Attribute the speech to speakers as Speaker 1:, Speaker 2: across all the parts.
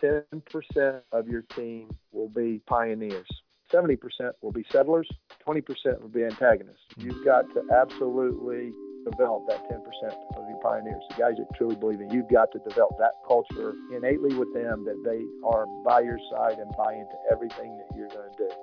Speaker 1: 10% of your team will be pioneers. 70% will be settlers. 20% will be antagonists. You've got to absolutely develop that 10% of your pioneers, the guys that truly believe in. You've got to develop that culture innately with them, that they are by your side and buy into everything that you're going to do.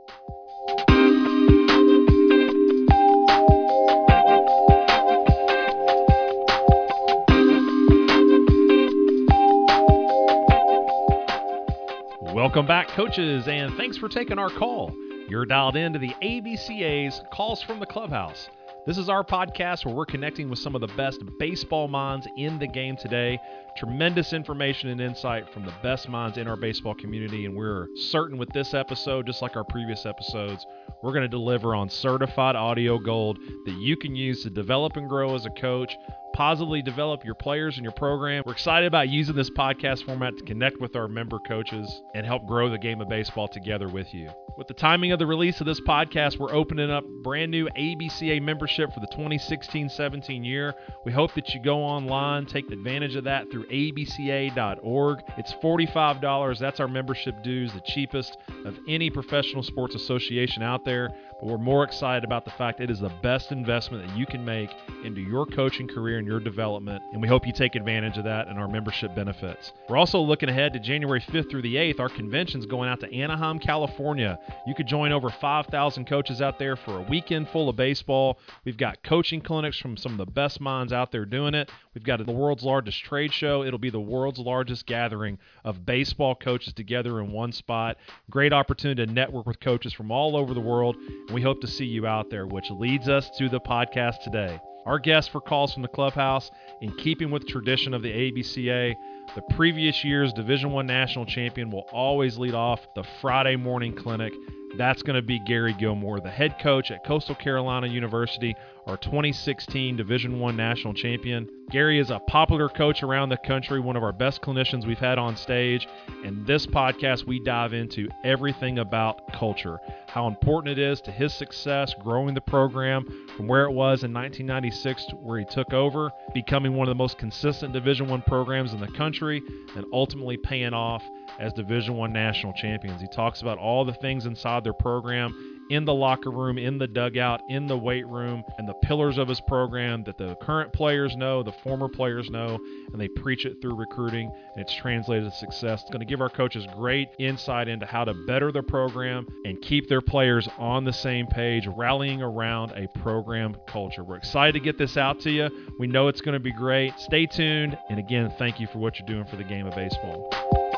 Speaker 2: Welcome back, coaches, and thanks for taking our call. You're dialed into the ABCA's Calls from the Clubhouse. This is our podcast where we're connecting with some of the best baseball minds in the game today. Tremendous information and insight from the best minds in our baseball community, and we're certain with this episode, just like our previous episodes, we're going to deliver on certified audio gold that you can use to develop and grow as a coach, positively develop your players and your program. We're excited about using this podcast format to connect with our member coaches and help grow the game of baseball together with you. With the timing of the release of this podcast, we're opening up brand new ABCA membership for the 2016-17 year. We hope that you go online, take advantage of that through abca.org. It's $45. That's our membership dues, the cheapest of any professional sports association out there. But we're more excited about the fact it is the best investment that you can make into your coaching career and your development, and we hope you take advantage of that and our membership benefits. We're also looking ahead to January 5th through the 8th. Our convention's going out to Anaheim, California. You could join over 5,000 coaches out there for a weekend full of baseball. We've got coaching clinics from some of the best minds out there doing it. We've got the world's largest trade show. It'll be the world's largest gathering of baseball coaches together in one spot. Great opportunity to network with coaches from all over the world, and we hope to see you out there, which leads us to the podcast today. Our guest for Calls from the Clubhouse, in keeping with tradition of the ABCA, the previous year's Division I national champion will always lead off the Friday morning clinic. That's going to be Gary Gilmore, the head coach at Coastal Carolina University, our 2016 Division I national champion. Gary is a popular coach around the country, one of our best clinicians we've had on stage. And this podcast, we dive into everything about culture, how important it is to his success growing the program from where it was in 1996 to where he took over, becoming one of the most consistent Division I programs in the country, and ultimately paying off as Division I national champions. He talks about all the things inside their program, in the locker room, in the dugout, in the weight room, and the pillars of his program that the current players know, the former players know, and they preach it through recruiting, and it's translated to success. It's going to give our coaches great insight into how to better their program and keep their players on the same page, rallying around a program culture. We're excited to get this out to you. We know it's going to be great. Stay tuned, and again, thank you for what you're doing for the game of baseball.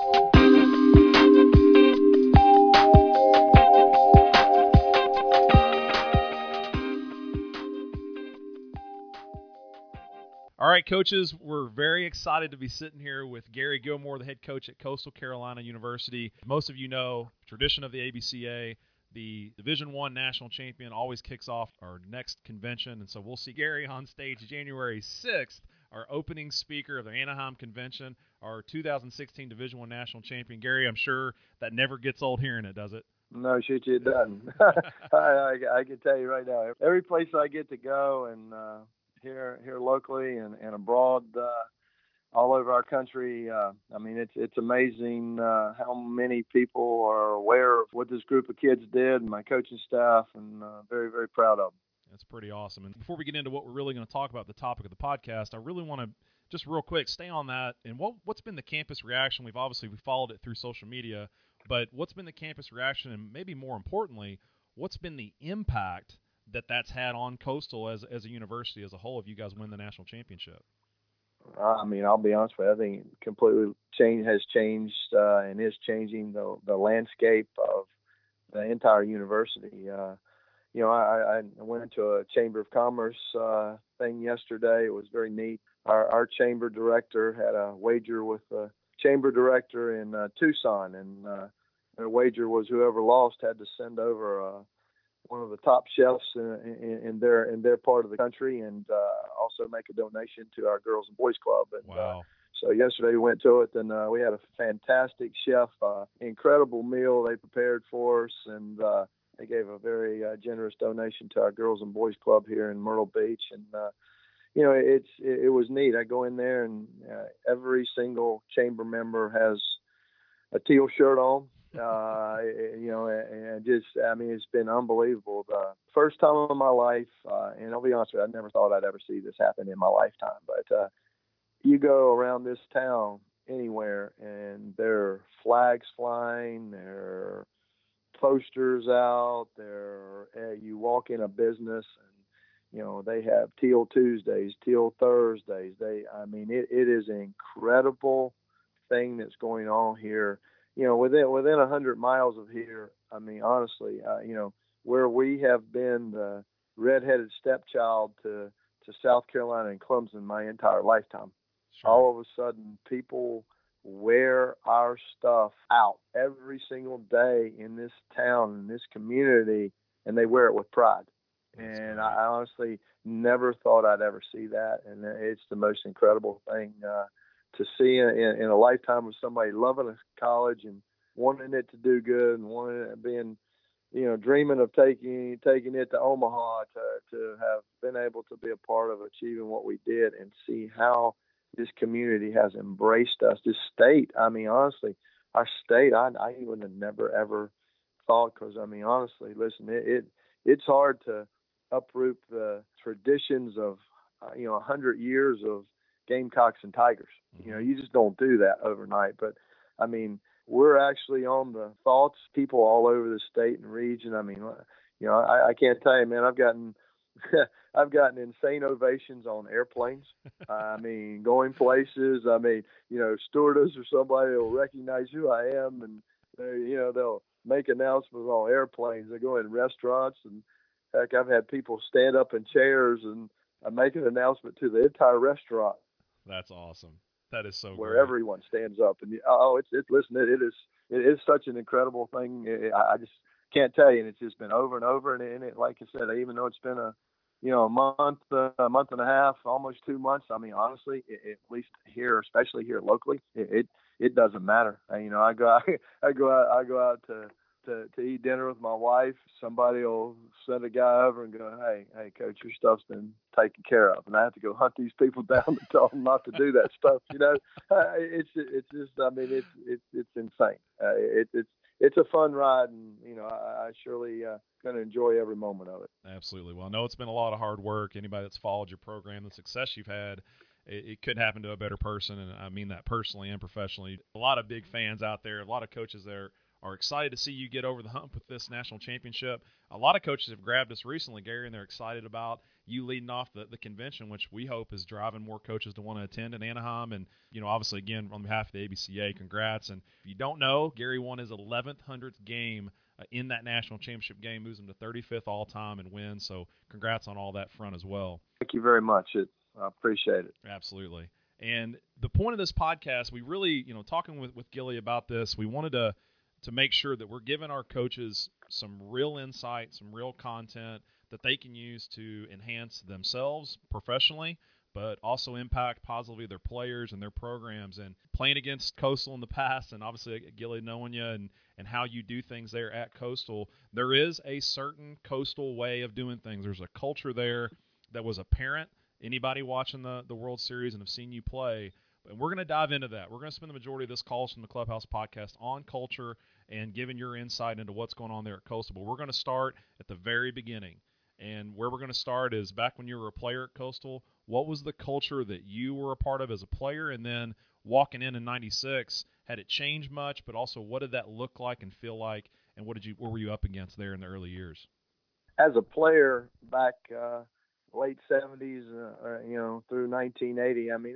Speaker 2: All right, coaches, we're very excited to be sitting here with Gary Gilmore, the head coach at Coastal Carolina University. Most of you know, tradition of the ABCA, the Division I national champion always kicks off our next convention, and so we'll see Gary on stage January 6th, our opening speaker of the Anaheim Convention, our 2016 Division I national champion. Gary, I'm sure that never gets old hearing it, does it?
Speaker 1: No, shoot, it doesn't. I can tell you right now, every place I get to go and here locally and abroad, all over our country. I mean, it's amazing how many people are aware of what this group of kids did, my coaching staff, and very, very proud of them.
Speaker 2: That's pretty awesome. And before we get into what we're really going to talk about, the topic of the podcast, I really want to just real quick stay on that. And what's been the campus reaction? We followed it through social media, but what's been the campus reaction, and maybe more importantly, what's been the impact that's had on Coastal as a university as a whole if you guys win the national championship?
Speaker 1: I mean, I'll be honest with you, I think it completely has changed and is changing the landscape of the entire university. I went into a Chamber of Commerce thing yesterday. It was very neat. Our chamber director had a wager with the chamber director in Tucson, and their wager was whoever lost had to send over one of the top chefs in their part of the country, and also make a donation to our Girls and Boys Club. And,
Speaker 2: wow.
Speaker 1: So yesterday we went to it, and we had a fantastic chef, incredible meal they prepared for us, and they gave a very generous donation to our Girls and Boys Club here in Myrtle Beach. And it was neat. I go in there, and every single chamber member has a teal shirt on. And just, I mean, it's been unbelievable. The first time in my life, and I'll be honest with you, I never thought I'd ever see this happen in my lifetime. But you go around this town anywhere, and there are flags flying, there are posters out there. You walk in a business, and they have Teal Tuesdays, Teal Thursdays. It is an incredible thing that's going on here. Within 100 miles of here. I mean, honestly, where we have been the redheaded stepchild to South Carolina and Clemson my entire lifetime. Sure. All of a sudden, people wear our stuff out every single day in this town, in this community, and they wear it with pride. And I honestly never thought I'd ever see that. And it's the most incredible thing to see in a lifetime of somebody loving a college and wanting it to do good and wanting it being, dreaming of taking it to Omaha to have been able to be a part of achieving what we did and see how this community has embraced us. This state, I mean, honestly, our state, I would have never, ever thought, because, I mean, honestly, listen, it's hard to uproot the traditions of, 100 years of Gamecocks and Tigers. You just don't do that overnight. But, I mean, we're actually on the thoughts, people all over the state and region. I mean, I can't tell you, man, I've gotten insane ovations on airplanes. I mean, going places. I mean, stewardess or somebody will recognize who I am, and they'll make announcements on airplanes. They go in restaurants, and heck, I've had people stand up in chairs and make an announcement to the entire restaurant.
Speaker 2: That's awesome. That is so
Speaker 1: where
Speaker 2: great.
Speaker 1: Everyone stands up, and it is such an incredible thing. I just can't tell you, and it's just been over and over. And it, like I said, even though it's been a month and a half, almost 2 months. I mean, honestly, at least here, especially here locally, it doesn't matter. I go out to eat dinner with my wife. Somebody will send a guy over and go, hey, coach, your stuff's been taken care of, and I have to go hunt these people down to tell them not to do that stuff. It's just, I mean, it's insane. It's a fun ride, and I surely going to enjoy every moment of it.
Speaker 2: Absolutely. Well, I know it's been a lot of hard work. Anybody that's followed your program, the success you've had, it couldn't happen to a better person, and I mean that personally and professionally. A lot of big fans out there, a lot of coaches there are excited to see you get over the hump with this national championship. A lot of coaches have grabbed us recently, Gary, and they're excited about you leading off the convention, which we hope is driving more coaches to want to attend in Anaheim. And, obviously, again, on behalf of the ABCA, congrats. And if you don't know, Gary won his 100th game in that national championship game, moves him to 35th all-time and wins. So congrats on all that front as well.
Speaker 1: Thank you very much. I appreciate it.
Speaker 2: Absolutely. And the point of this podcast, we really, talking with Gilly about this, we wanted to make sure that we're giving our coaches some real insight, some real content that they can use to enhance themselves professionally, but also impact positively their players and their programs. And playing against Coastal in the past, and obviously Gilly knowing you and how you do things there at Coastal, there is a certain Coastal way of doing things. There's a culture there that was apparent. Anybody watching the World Series and have seen you play, and we're going to dive into that. We're going to spend the majority of this Calls from the Clubhouse podcast on culture and giving your insight into what's going on there at Coastal. But we're going to start at the very beginning. And where we're going to start is back when you were a player at Coastal, what was the culture that you were a part of as a player? And then walking in 96, had it changed much? But also, what did that look like and feel like? And what were you up against there in the early years?
Speaker 1: As a player back late 70s, through 1980, I mean,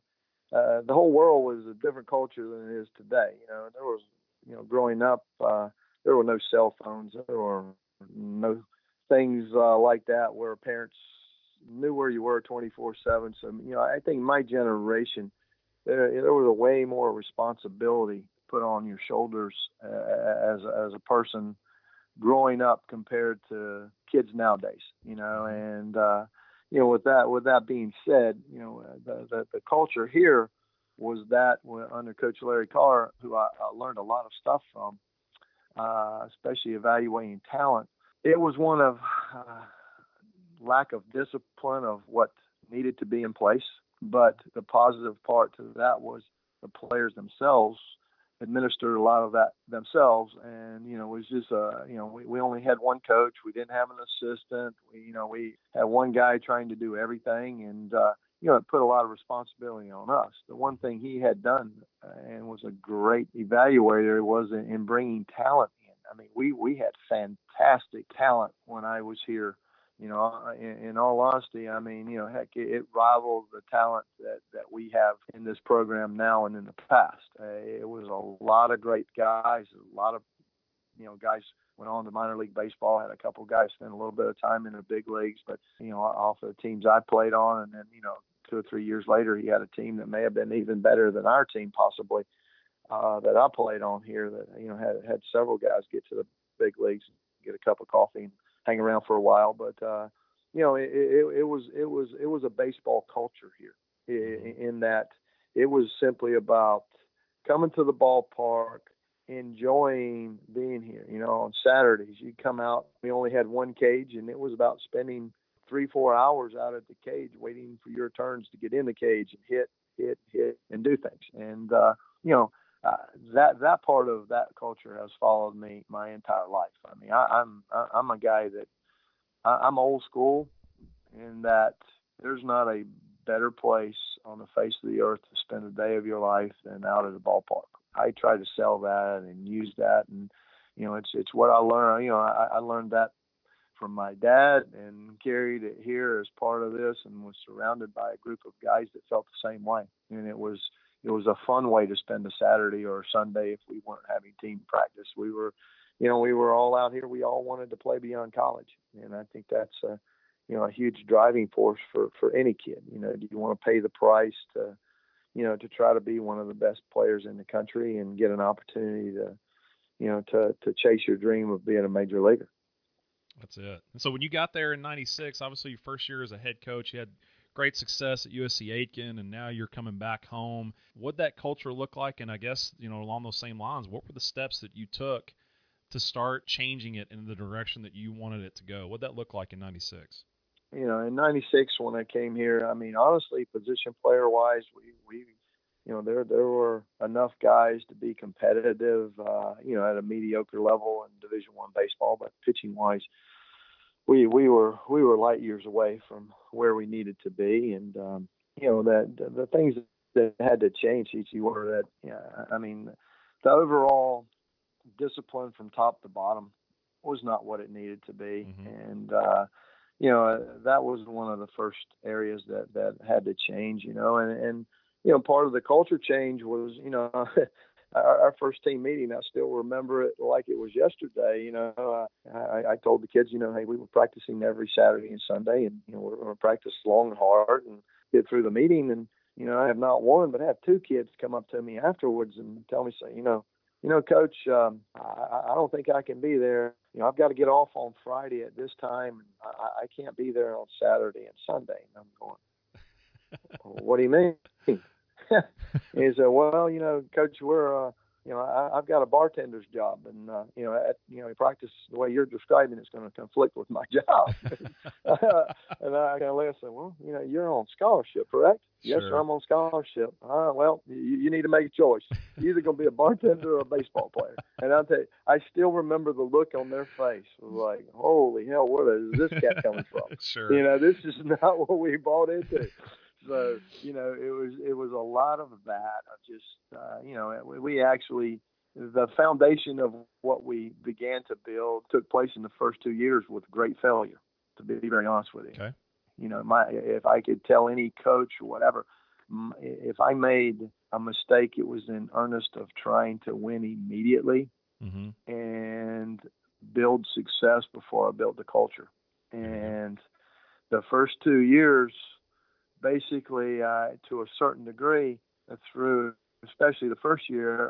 Speaker 1: the whole world was a different culture than it is today. There was, growing up, there were no cell phones. There were no things like that where parents knew where you were 24/7. So, I think my generation, there was a way more responsibility put on your shoulders as a person growing up compared to kids nowadays. And with that being said, the culture here was that under Coach Larry Carr, who I learned a lot of stuff from, especially evaluating talent. It was one of lack of discipline of what needed to be in place. But the positive part to that was the players themselves administered a lot of that themselves. And, it was just, we only had one coach. We didn't have an assistant. We had one guy trying to do everything. And, it put a lot of responsibility on us. The one thing he had done and was a great evaluator was in bringing talent in. I mean, we had fantastic talent when I was here. In all honesty, I mean, heck, it rivaled the talent that we have in this program now and in the past. It was a lot of great guys, a lot of, guys went on to minor league baseball, had a couple of guys spend a little bit of time in the big leagues, but, off the teams I played on. And then, 2 or 3 years later, he had a team that may have been even better than our team possibly that I played on here that, had several guys get to the big leagues, get a cup of coffee and hang around for a while. But, it was a baseball culture here in that it was simply about coming to the ballpark, enjoying being here. On Saturdays, you'd come out, we only had one cage, and it was about spending 3-4 hours out at the cage waiting for your turns to get in the cage and hit, and do things. And, that part of that culture has followed me my entire life. I mean, I'm a guy that I'm old school in that there's not a better place on the face of the earth to spend a day of your life than out at a ballpark. I try to sell that and use that. And, it's what I learned. I learned that from my dad and carried it here as part of this, and was surrounded by a group of guys that felt the same way. And it was a fun way to spend a Saturday or a Sunday if we weren't having team practice. We were all out here. We all wanted to play beyond college. And I think that's a huge driving force for any kid. Do you want to pay the price to try to be one of the best players in the country and get an opportunity to chase your dream of being a major leaguer?
Speaker 2: That's it. And so when you got there in 96, obviously your first year as a head coach, you had great success at USC Aitken, and now you're coming back home. What'd that culture look like? And I guess, along those same lines, what were the steps that you took to start changing it in the direction that you wanted it to go? What'd that look like in 96?
Speaker 1: In 96, when I came here, I mean, honestly, position player wise, we there were enough guys to be competitive, at a mediocre level in Division I baseball, but pitching wise, we were light years away from where we needed to be. And, that the things that had to change each year were that, I mean, the overall discipline from top to bottom was not what it needed to be. Mm-hmm. And, that was one of the first areas that had to change, and part of the culture change was, our first team meeting. I still remember it like it was yesterday. I told the kids, hey, we were practicing every Saturday and Sunday, and, we're going to practice long and hard and get through the meeting. And, I have not one, but I have two kids come up to me afterwards and tell me, say, Coach, I don't think I can be there. I've got to get off on Friday at this time. And I can't be there on Saturday and Sunday. And I'm going, what do you mean? He said, well, Coach, we're, I've got a bartender's job, and, practice the way you're describing it's going to conflict with my job. And I kind of laughed and said, well, you're on scholarship, correct? Sure. Yes, sir, I'm on scholarship. Well, you need to make a choice. You're either going to be a bartender or a baseball player. And I'll tell you, I still remember the look on their face. It was like, holy hell, where is this cat coming from?
Speaker 2: Sure.
Speaker 1: This is not what we bought into. So, it was a lot of that. We actually, the foundation of what we began to build took place in the first 2 years with great failure, to be very honest with you.
Speaker 2: Okay.
Speaker 1: If I could tell any coach or whatever, if I made a mistake, it was in earnest of trying to win immediately mm-hmm. and build success before I built the culture. And the first 2 years, basically, to a certain degree, through especially the first year,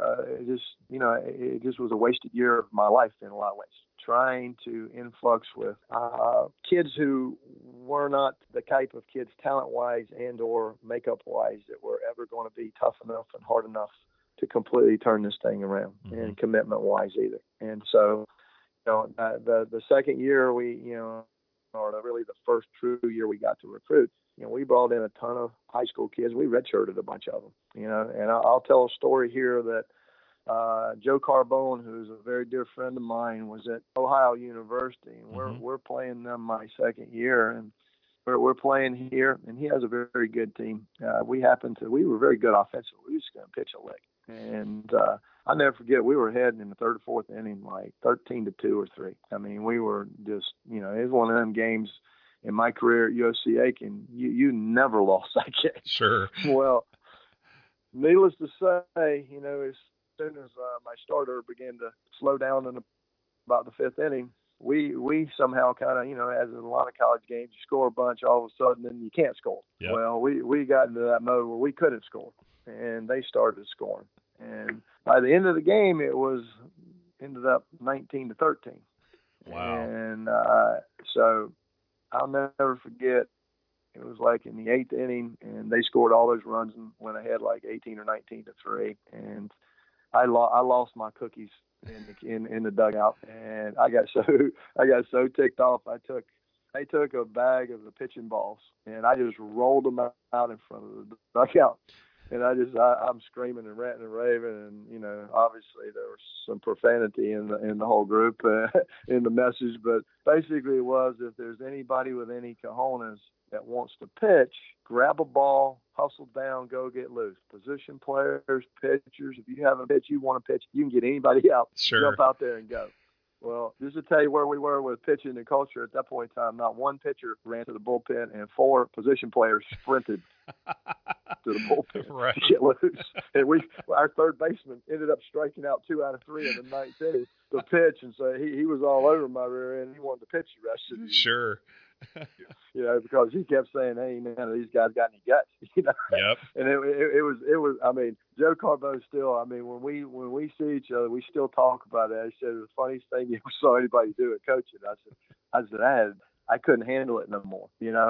Speaker 1: it just was a wasted year of my life in a lot of ways. Trying to influx with kids who were not the type of kids talent-wise and or makeup-wise that were ever going to be tough enough and hard enough to completely turn this thing around, mm-hmm. and commitment-wise either. And so, the second year or really the first true year we got to recruit, we brought in a ton of high school kids. We redshirted a bunch of them, and I'll tell a story here that Joe Carbone, who's a very dear friend of mine, was at Ohio University, and we're playing them my second year, and we're playing here, and he has a very, very good team. We were very good offensively. We were just going to pitch a lick, and I'll never forget, we were heading in the third or fourth inning, like 13-2 or 3. I mean, we were just, it was one of them games in my career at USC Aiken. You never lost that game.
Speaker 2: Sure.
Speaker 1: Well, needless to say, as soon as my starter began to slow down in about the fifth inning, we somehow kind of, as in a lot of college games, you score a bunch, all of a sudden, then you can't score.
Speaker 2: Yep.
Speaker 1: Well, we got into that mode where we couldn't score, and they started scoring. And by the end of the game, ended up 19-13.
Speaker 2: Wow.
Speaker 1: And so I'll never forget, it was like in the eighth inning, and they scored all those runs and went ahead like 18 or 19-3. And I lost my cookies in the dugout, and I got so ticked off. I took a bag of the pitching balls, and I just rolled them out in front of the dugout. And I'm screaming and ranting and raving, and obviously there was some profanity in the whole group in the message, but basically it was, if there's anybody with any cojones that wants to pitch, grab a ball, hustle down, go get loose. Position players, pitchers, if you have a pitch you want to pitch, you can get anybody out.
Speaker 2: Sure.
Speaker 1: Jump out there and go. Well, just to tell you where we were with pitching and culture at that point in time, not one pitcher ran to the bullpen, and 4 position players sprinted to the bullpen to get loose. And our third baseman ended up striking out 2 out of 3 in the ninth inning to pitch, and so he was all over my rear end. He wanted to pitch the rest of the
Speaker 2: Sure.
Speaker 1: Because he kept saying, "Hey, none of these guys got any guts,"
Speaker 2: Yep.
Speaker 1: And it was. I mean, Joe Carbone still. I mean, when we see each other, we still talk about that. He said, "The funniest thing you ever saw anybody do at coaching." I said, I couldn't handle it no more.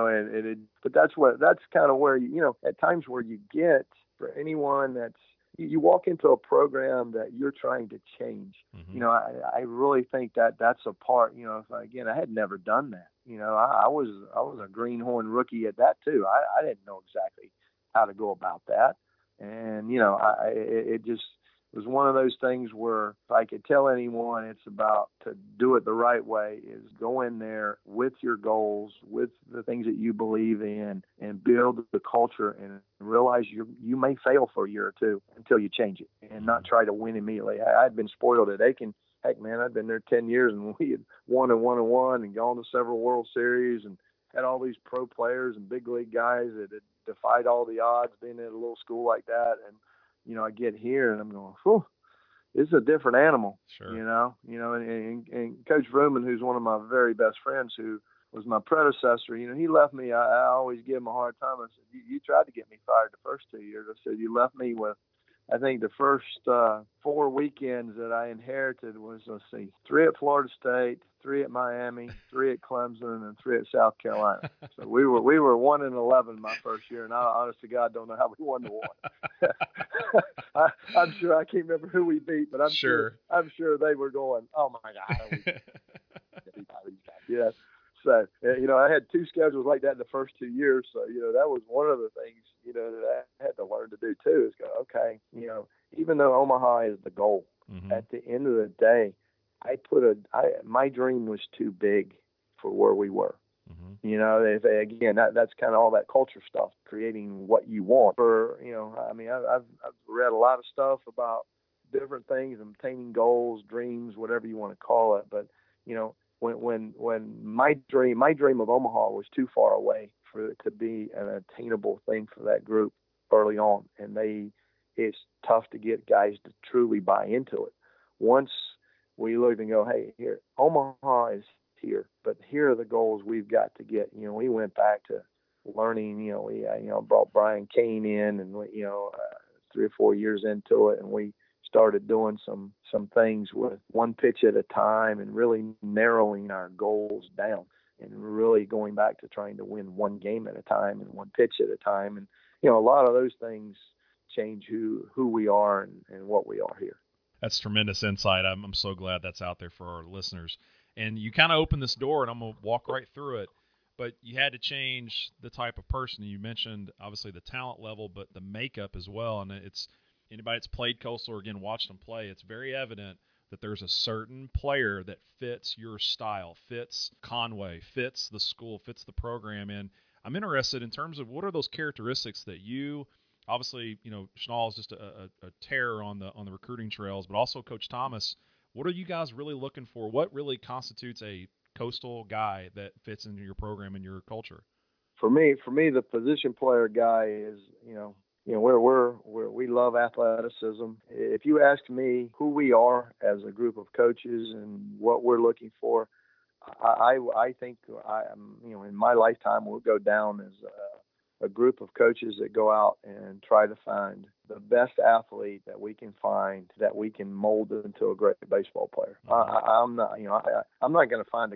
Speaker 1: But that's kind of where at times where you get, for anyone that's, you walk into a program that you're trying to change.
Speaker 2: Mm-hmm.
Speaker 1: I really think that's a part. If I had never done that. I was a greenhorn rookie at that too. I didn't know exactly how to go about that, and it just was one of those things where if I could tell anyone, it's about to do it the right way, is go in there with your goals, with the things that you believe in, and build the culture, and realize you may fail for a year or two until you change it, and not try to win immediately. I'd been spoiled at Aiken. Heck, man, I'd been there 10 years, and we had won and gone to several World Series, and had all these pro players and big league guys that had defied all the odds being at a little school like that. And I get here and I'm going, whew, this is a different animal.
Speaker 2: Sure.
Speaker 1: And Coach Vrooman, who's one of my very best friends, who was my predecessor, he left me. I always give him a hard time. I said, you tried to get me fired the first 2 years. I said, you left me with, I think the first 4 weekends that I inherited was, 3 at Florida State, 3 at Miami, 3 at Clemson, and 3 at South Carolina. So we were 1-11 my first year, and I, honest to God, don't know how we won the one. I'm sure, I can't remember who we beat, but I'm sure they were going, oh my God. Yeah. So, I had 2 schedules like that in the first 2 years. So, that was one of the things, that I had to learn to do too, is go, okay, even though Omaha is the goal,
Speaker 2: mm-hmm.
Speaker 1: at the end of the day, my dream was too big for where we were. Mm-hmm. Again, that's kind of all that culture stuff, creating what you want. I've read a lot of stuff about different things, obtaining goals, dreams, whatever you want to call it. But, when my dream of Omaha was too far away for it to be an attainable thing for that group early on, and it's tough to get guys to truly buy into it. Once we look and go, hey, here, Omaha is here, but here are the goals we've got to get. We went back to learning. We brought Brian Kane in, and 3 or 4 years into it, and we started doing some things with one pitch at a time, and really narrowing our goals down, and really going back to trying to win one game at a time and one pitch at a time. And, a lot of those things change who we are and what we are here.
Speaker 2: That's tremendous insight. I'm so glad that's out there for our listeners. And you kind of opened this door, and I'm going to walk right through it. But you had to change the type of person. You mentioned, obviously, the talent level, but the makeup as well. And it's Anybody that's played Coastal or, again, watched them play, it's very evident that there's a certain player that fits your style, fits Conway, fits the school, fits the program. And I'm interested in terms of what are those characteristics that you, obviously, Schnall is just a terror on the recruiting trails, but also Coach Thomas. What are you guys really looking for? What really constitutes a Coastal guy that fits into your program and your culture?
Speaker 1: For me, the position player guy is, we love athleticism. If you ask me who we are as a group of coaches and what we're looking for, I think in my lifetime we'll go down as a group of coaches that go out and try to find the best athlete that we can find that we can mold into a great baseball player. I'm not going to find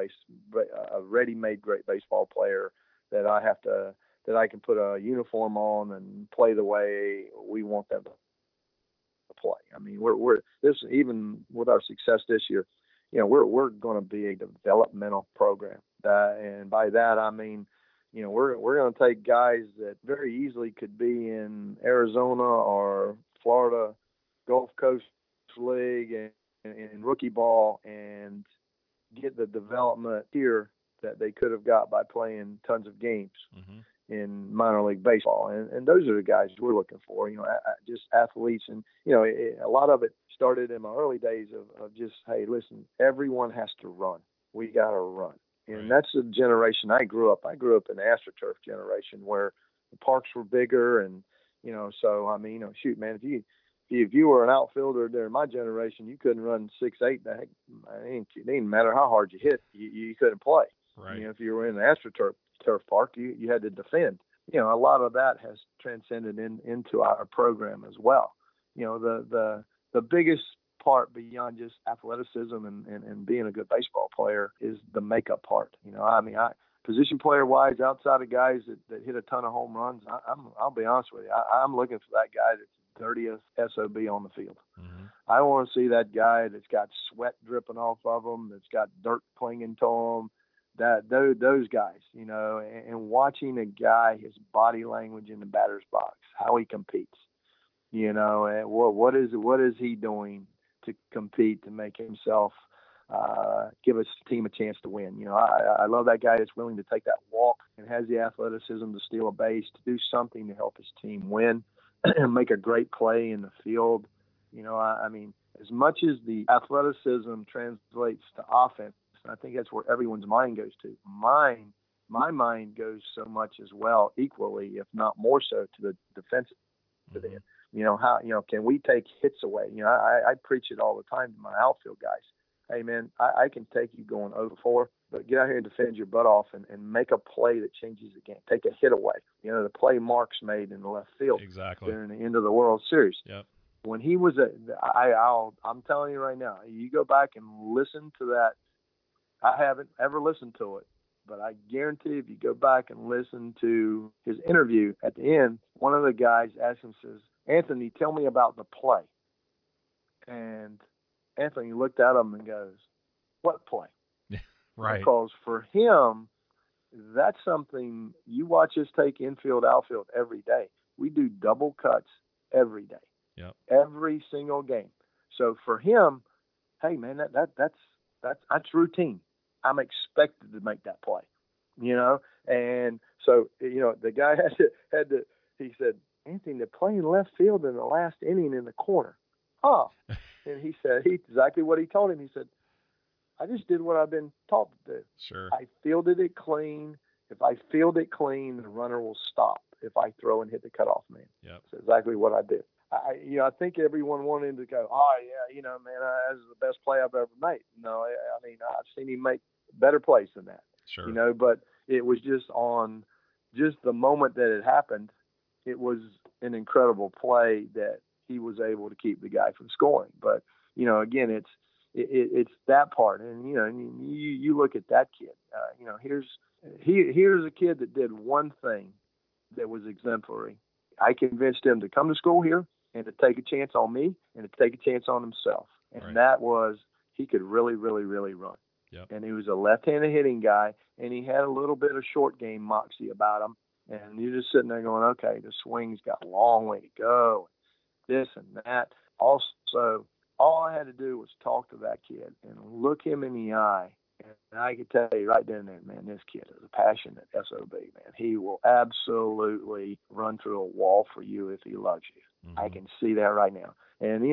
Speaker 1: a ready-made great baseball player that I can put a uniform on and play the way we want them to play. I mean, we're this, even with our success this year, we're going to be a developmental program. And by that, I mean, we're going to take guys that very easily could be in Arizona or Florida Gulf Coast League and in rookie ball and get the development here that they could have got by playing tons of games in minor league baseball. And those are the guys we're looking for, just athletes. And, a lot of it started in my early days of just, hey, listen, everyone has to run. We got to run. And that's the generation I grew up. I grew up in the AstroTurf generation where the parks were bigger. And, so, I mean, shoot, man, if you were an outfielder during my generation, you couldn't run 6'8". It didn't matter how hard you hit, you couldn't play.
Speaker 2: Right.
Speaker 1: If you were in the AstroTurf park, you had to defend. A lot of that has transcended into our program as well. The biggest part beyond just athleticism and being a good baseball player is the makeup part. Position player wise, outside of guys that hit a ton of home runs, I'll be honest with you, I'm looking for that guy that's dirtiest SOB on the field. Mm-hmm. I want to see that guy that's got sweat dripping off of him, that's got dirt clinging to him. Those guys, and watching a guy, his body language in the batter's box, how he competes, and what is he doing to compete to make himself give his team a chance to win. I love that guy that's willing to take that walk and has the athleticism to steal a base, to do something to help his team win and make a great play in the field. I mean, as much as the athleticism translates to offense, I think that's where everyone's mind goes to. My mind goes so much as well, equally, if not more so, to the defensive end. How can we take hits away? I preach it all the time to my outfield guys. Hey, man, I can take you going 0-4, but get out here and defend your butt off and make a play that changes the game. Take a hit away. The play Marks made in the left field during the end of the World Series.
Speaker 2: Yep.
Speaker 1: When he was I'm telling you right now, you go back and listen to that. I haven't ever listened to it, but I guarantee if you go back and listen to his interview at the end, one of the guys asked him, says, "Anthony, tell me about the play." And Anthony looked at him and goes, "What play?"
Speaker 2: Right.
Speaker 1: Because for him, that's something you watch us take infield, outfield every day. We do double cuts every day.
Speaker 2: Yep.
Speaker 1: Every single game. So for him, hey man, that's routine. I'm expected to make that play, and so, the guy had to, he said, "Anthony, they're playing left field in the last inning in the corner." Huh. And he said, exactly what he told him. He said, "I just did what I've been taught to do.
Speaker 2: Sure.
Speaker 1: I fielded it clean. If I field it clean, the runner will stop if I throw and hit the cutoff man."
Speaker 2: Yep.
Speaker 1: That's exactly what I did. I think everyone wanted to go, "Oh yeah, man, that's the best play I've ever made." No, I mean, I've seen him make better plays than that.
Speaker 2: Sure.
Speaker 1: But it was just on the moment that it happened. It was an incredible play that he was able to keep the guy from scoring. But again, it's that part, and you look at that kid. Here's a kid that did one thing that was exemplary. I convinced him to come to school here and to take a chance on me and to take a chance on himself. And that was, he could really, really, really run.
Speaker 2: Yep.
Speaker 1: And he was a left-handed hitting guy, and he had a little bit of short game moxie about him. And you're just sitting there going, okay, the swing's got a long way to go. this and that. Also, all I had to do was talk to that kid and look him in the eye. And I could tell you right then and there, man, this kid is a passionate SOB, man. He will absolutely run through a wall for you if he loves you.
Speaker 2: Mm-hmm.
Speaker 1: I can see that right now. And,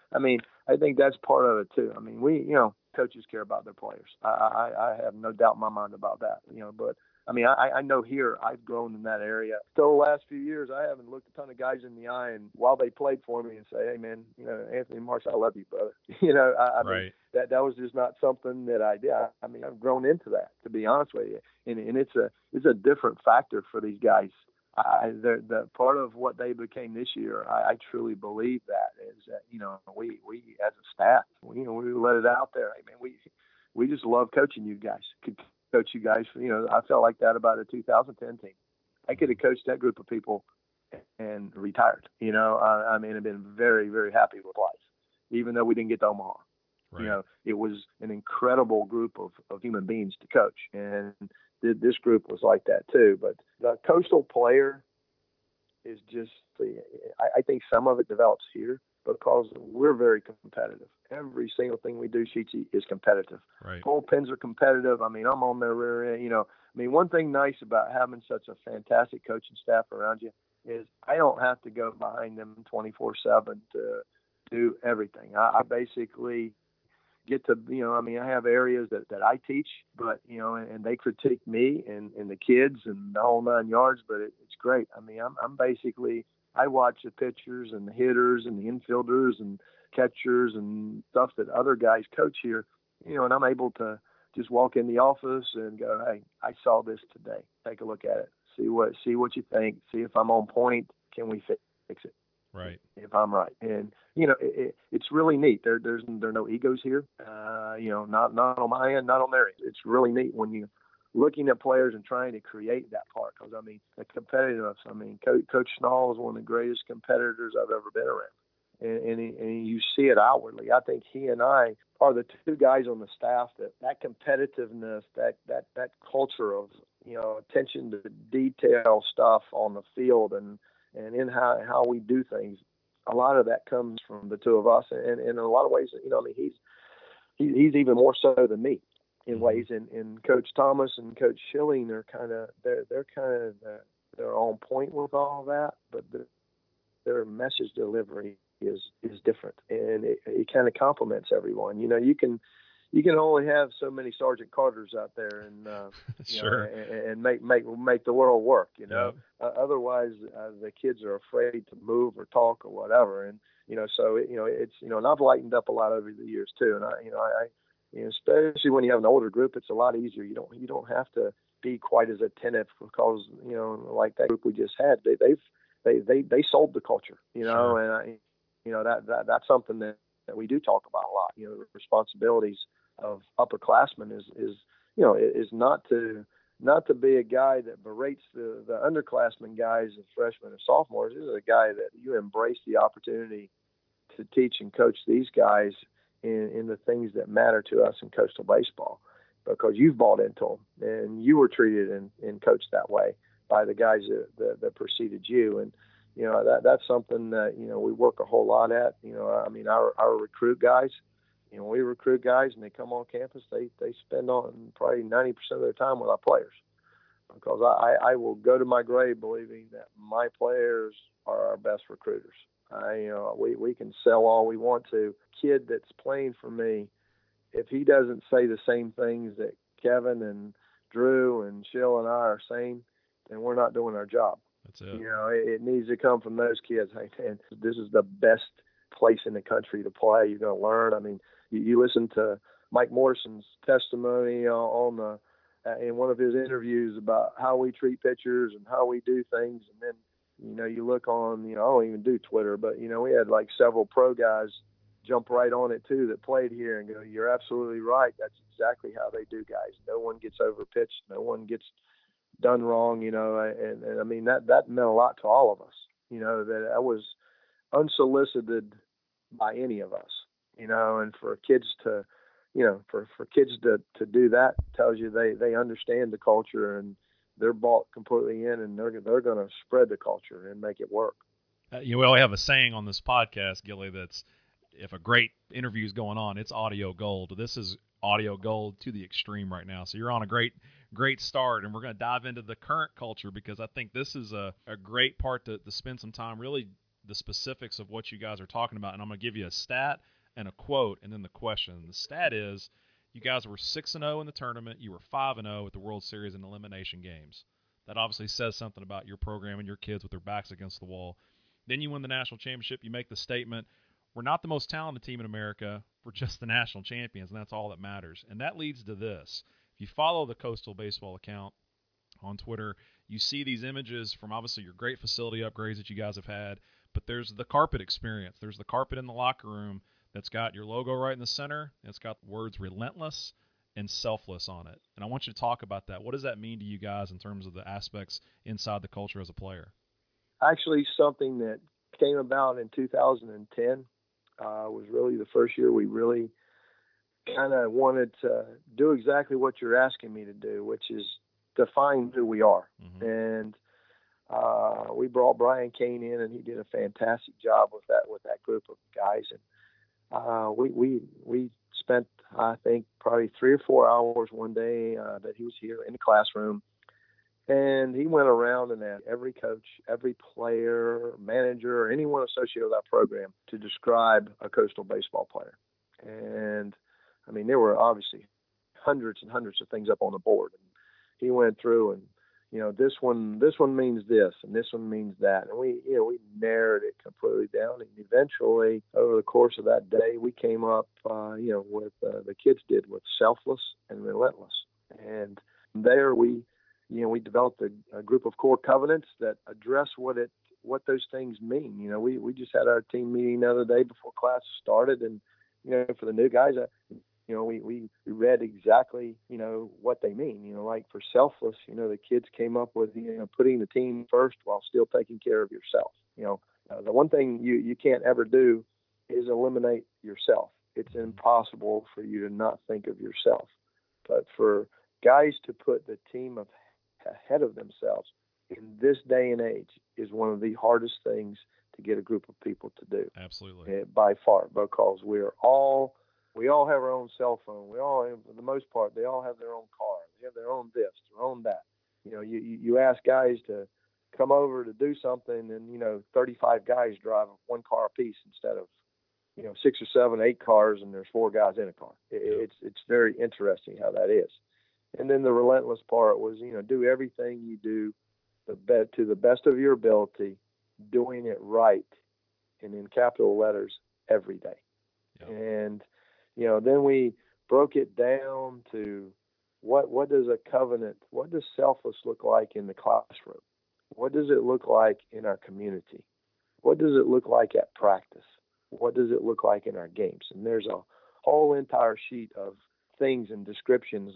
Speaker 1: I think that's part of it too. Coaches care about their players. I have no doubt in my mind about that, but I know here I've grown in that area. Still the last few years, I haven't looked a ton of guys in the eye and while they played for me and say, hey man, Anthony Marsh, I love you, brother.
Speaker 2: Right.
Speaker 1: That was just not something that I did. I've grown into that, to be honest with you. And it's a different factor for these guys. The part of what they became this year, I truly believe that is that, we as a staff, we let it out there. I mean, we just love coaching you guys. Could coach you guys. I felt like that about the 2010 team. I could have coached that group of people and retired. I've been very, very happy with life, even though we didn't get to Omaha.
Speaker 2: Right.
Speaker 1: It was an incredible group of human beings to coach, and this group was like that too. But the coastal player is just I think some of it develops here because we're very competitive. Every single thing we do, Sheetsy, is competitive.
Speaker 2: Right.
Speaker 1: Bullpens are competitive. I'm on their rear end. One thing nice about having such a fantastic coaching staff around you is I don't have to go behind them 24/7 to do everything. I basically get to, I have areas that I teach, but, and they critique me and the kids and the whole 9 yards, but it's great. I'm basically, I watch the pitchers and the hitters and the infielders and catchers and stuff that other guys coach here, and I'm able to just walk in the office and go, hey, I saw this today. Take a look at it. See what you think. See if I'm on point. Can we fix it?
Speaker 2: Right.
Speaker 1: If I'm right. And, it's really neat. There are no egos here. Not on my end, not on their end. It's really neat when you're looking at players and trying to create that part. Because, the competitiveness, Coach Schnall is one of the greatest competitors I've ever been around. And you see it outwardly. I think he and I are the two guys on the staff that competitiveness, that culture of, attention to detail stuff on the field and in how we do things. A lot of that comes from the two of us, and in a lot of ways, he's even more so than me in ways. And Coach Thomas and Coach Schilling, they're on point with all that, but their message delivery is different, and it kind of complements everyone. You can only have so many Sergeant Carters out there, and
Speaker 2: sure,
Speaker 1: and make the world work.
Speaker 2: Yep.
Speaker 1: Otherwise, the kids are afraid to move or talk or whatever. And so it's and I've lightened up a lot over the years too. And I especially when you have an older group, it's a lot easier. You don't have to be quite as attentive because like that group we just had, they sold the culture.
Speaker 2: Sure.
Speaker 1: And that's something that we do talk about a lot. The responsibilities of upperclassmen is not to be a guy that berates the underclassmen guys and freshmen and sophomores. This is a guy that you embrace the opportunity to teach and coach these guys in the things that matter to us in coastal baseball, because you've bought into them and you were treated and coached that way by the guys that preceded you. And that's something that we work a whole lot at. Our recruit guys. We recruit guys and they come on campus. They spend on probably 90% of their time with our players, because I will go to my grave believing that my players are our best recruiters. We can sell all we want to. Kid that's playing for me, if he doesn't say the same things that Kevin and Drew and Shill and I are saying, then we're not doing our job.
Speaker 2: That's it.
Speaker 1: It needs to come from those kids. Hey, man, this is the best place in the country to play. You're going to learn. You listen to Mike Morrison's testimony in one of his interviews about how we treat pitchers and how we do things. And then, you look on, I don't even do Twitter, but, we had like several pro guys jump right on it too that played here and go, you're absolutely right. That's exactly how they do, guys. No one gets overpitched. No one gets done wrong, and that meant a lot to all of us, that I was unsolicited by any of us, and for kids to, for kids to do that tells you they understand the culture and they're bought completely in, and they're going to spread the culture and make it work.
Speaker 2: We always have a saying on this podcast, Gilly, that's if a great interview is going on, it's audio gold. This is audio gold to the extreme right now. So you're on a great start, and we're going to dive into the current culture because I think this is a great part to spend some time, really the specifics of what you guys are talking about. And I'm going to give you a stat and a quote and then the question. The stat is you guys were 6-0 in the tournament. You were 5-0 at the World Series in elimination games. That obviously says something about your program and your kids with their backs against the wall. Then you win the national championship. You make the statement, we're not the most talented team in America. We're just the national champions, and that's all that matters. And that leads to this. If you follow the Coastal Baseball account on Twitter, you see these images from obviously your great facility upgrades that you guys have had, but there's the carpet experience. There's the carpet in the locker room that's got your logo right in the center. It's got the words relentless and selfless on it. And I want you to talk about that. What does that mean to you guys in terms of the aspects inside the culture as a player?
Speaker 1: Actually, something that came about in 2010 was really the first year we really kind of wanted to do exactly what you're asking me to do, which is define who we are. Mm-hmm. And we brought Brian Kane in, and he did a fantastic job with that group of guys. And we spent, I think, probably 3 or 4 hours one day that he was here in the classroom. And he went around and asked every coach, every player, manager, or anyone associated with our program to describe a Coastal baseball player. And, I mean, there were obviously hundreds and hundreds of things up on the board. And he went through and, this one means this and this one means that. And we narrowed it completely down. And eventually, over the course of that day, we came up, with the kids did with selfless and relentless. And there we developed a group of core covenants that address what those things mean. We just had our team meeting the other day before class started, and for the new guys, we read exactly what they mean. Like for selfless, the kids came up with putting the team first while still taking care of yourself. The one thing you can't ever do is eliminate yourself. It's impossible for you to not think of yourself. But for guys to put the team ahead of themselves in this day and age is one of the hardest things to get a group of people to do.
Speaker 2: Absolutely.
Speaker 1: By far, because we all have our own cell phone. We all, for the most part, they all have their own car. They have their own this, their own that. You ask guys to come over to do something, and 35 guys drive one car apiece instead of 6 or 7, 8 cars, and there's 4 guys in a car. It's very interesting how that is. And then the relentless part was, do everything you do to the best of your ability, doing it right, and in capital letters every day. Yep. And then we broke it down to what does a covenant, what does selfless look like in the classroom? What does it look like in our community? What does it look like at practice? What does it look like in our games? And there's a whole entire sheet of things and descriptions,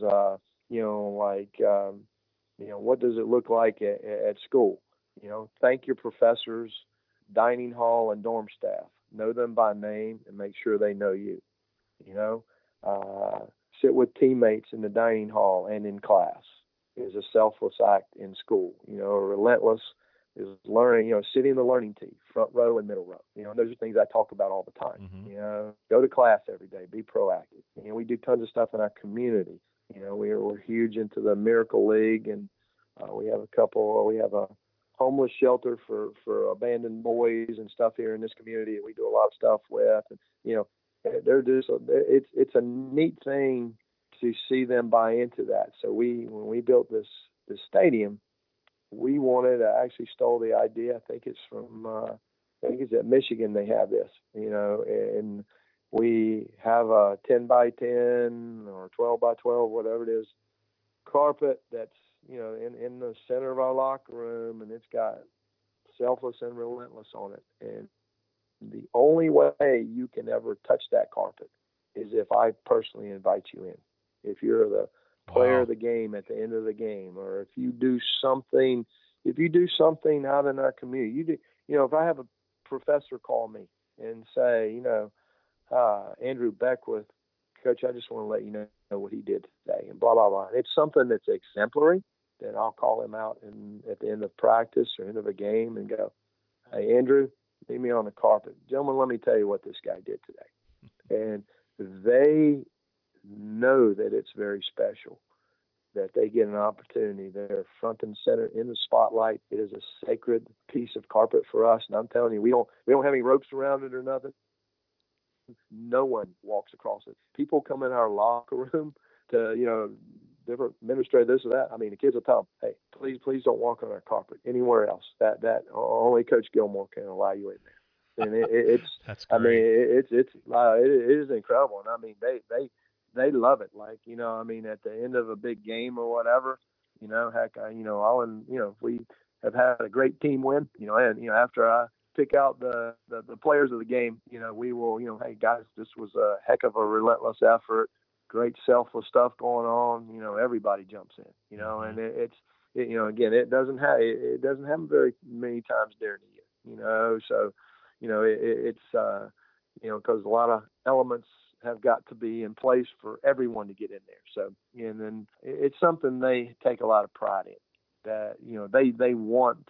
Speaker 1: what does it look like at school? Thank your professors, dining hall, and dorm staff. Know them by name and make sure they know you. Sit with teammates in the dining hall and in class is a selfless act in school. Relentless is learning, sitting in the learning tee, front row and middle row. Those are things I talk about all the time. Mm-hmm. Go to class every day, be proactive. We do tons of stuff in our community. We're huge into the Miracle League, and we have a homeless shelter for abandoned boys and stuff here in this community that we do a lot of stuff with. And, it's a neat thing to see them buy into that. So when we built this stadium, we actually stole the idea. I think it's at Michigan they have this, and we have a 10 by 10 or 12 by 12, whatever it is, carpet that's, in the center of our locker room, and it's got selfless and relentless on it. And the only way you can ever touch that carpet is if I personally invite you in. If you're the player of the game at the end of the game, or if you do something out in our community, if I have a professor call me and say, Andrew Beckwith, Coach, I just want to let you know what he did today, and blah, blah, blah. It's something that's exemplary, then I'll call him out at the end of practice or end of a game and go, hey, Andrew, meet me on the carpet. Gentlemen, let me tell you what this guy did today. And they know that it's very special, that they get an opportunity. They're front and center in the spotlight. It is a sacred piece of carpet for us. And I'm telling you, we don't have any ropes around it or nothing. No one walks across it. People come in our locker room to, different administrator, this or that. I mean, the kids will tell them, hey, please don't walk on our carpet anywhere else. That only Coach Gilmore can allow you in there. And it's,
Speaker 2: That's great.
Speaker 1: I mean, it is incredible. And I mean, they love it. Like, at the end of a big game or whatever, heck, if we have had a great team win, and, after I pick out the players of the game, we will, hey guys, this was a heck of a relentless effort, great selfless stuff going on. Everybody jumps in, and again, it doesn't happen very many times during the year, so, it's because a lot of elements have got to be in place for everyone to get in there. So, and then it's something they take a lot of pride in, that, they want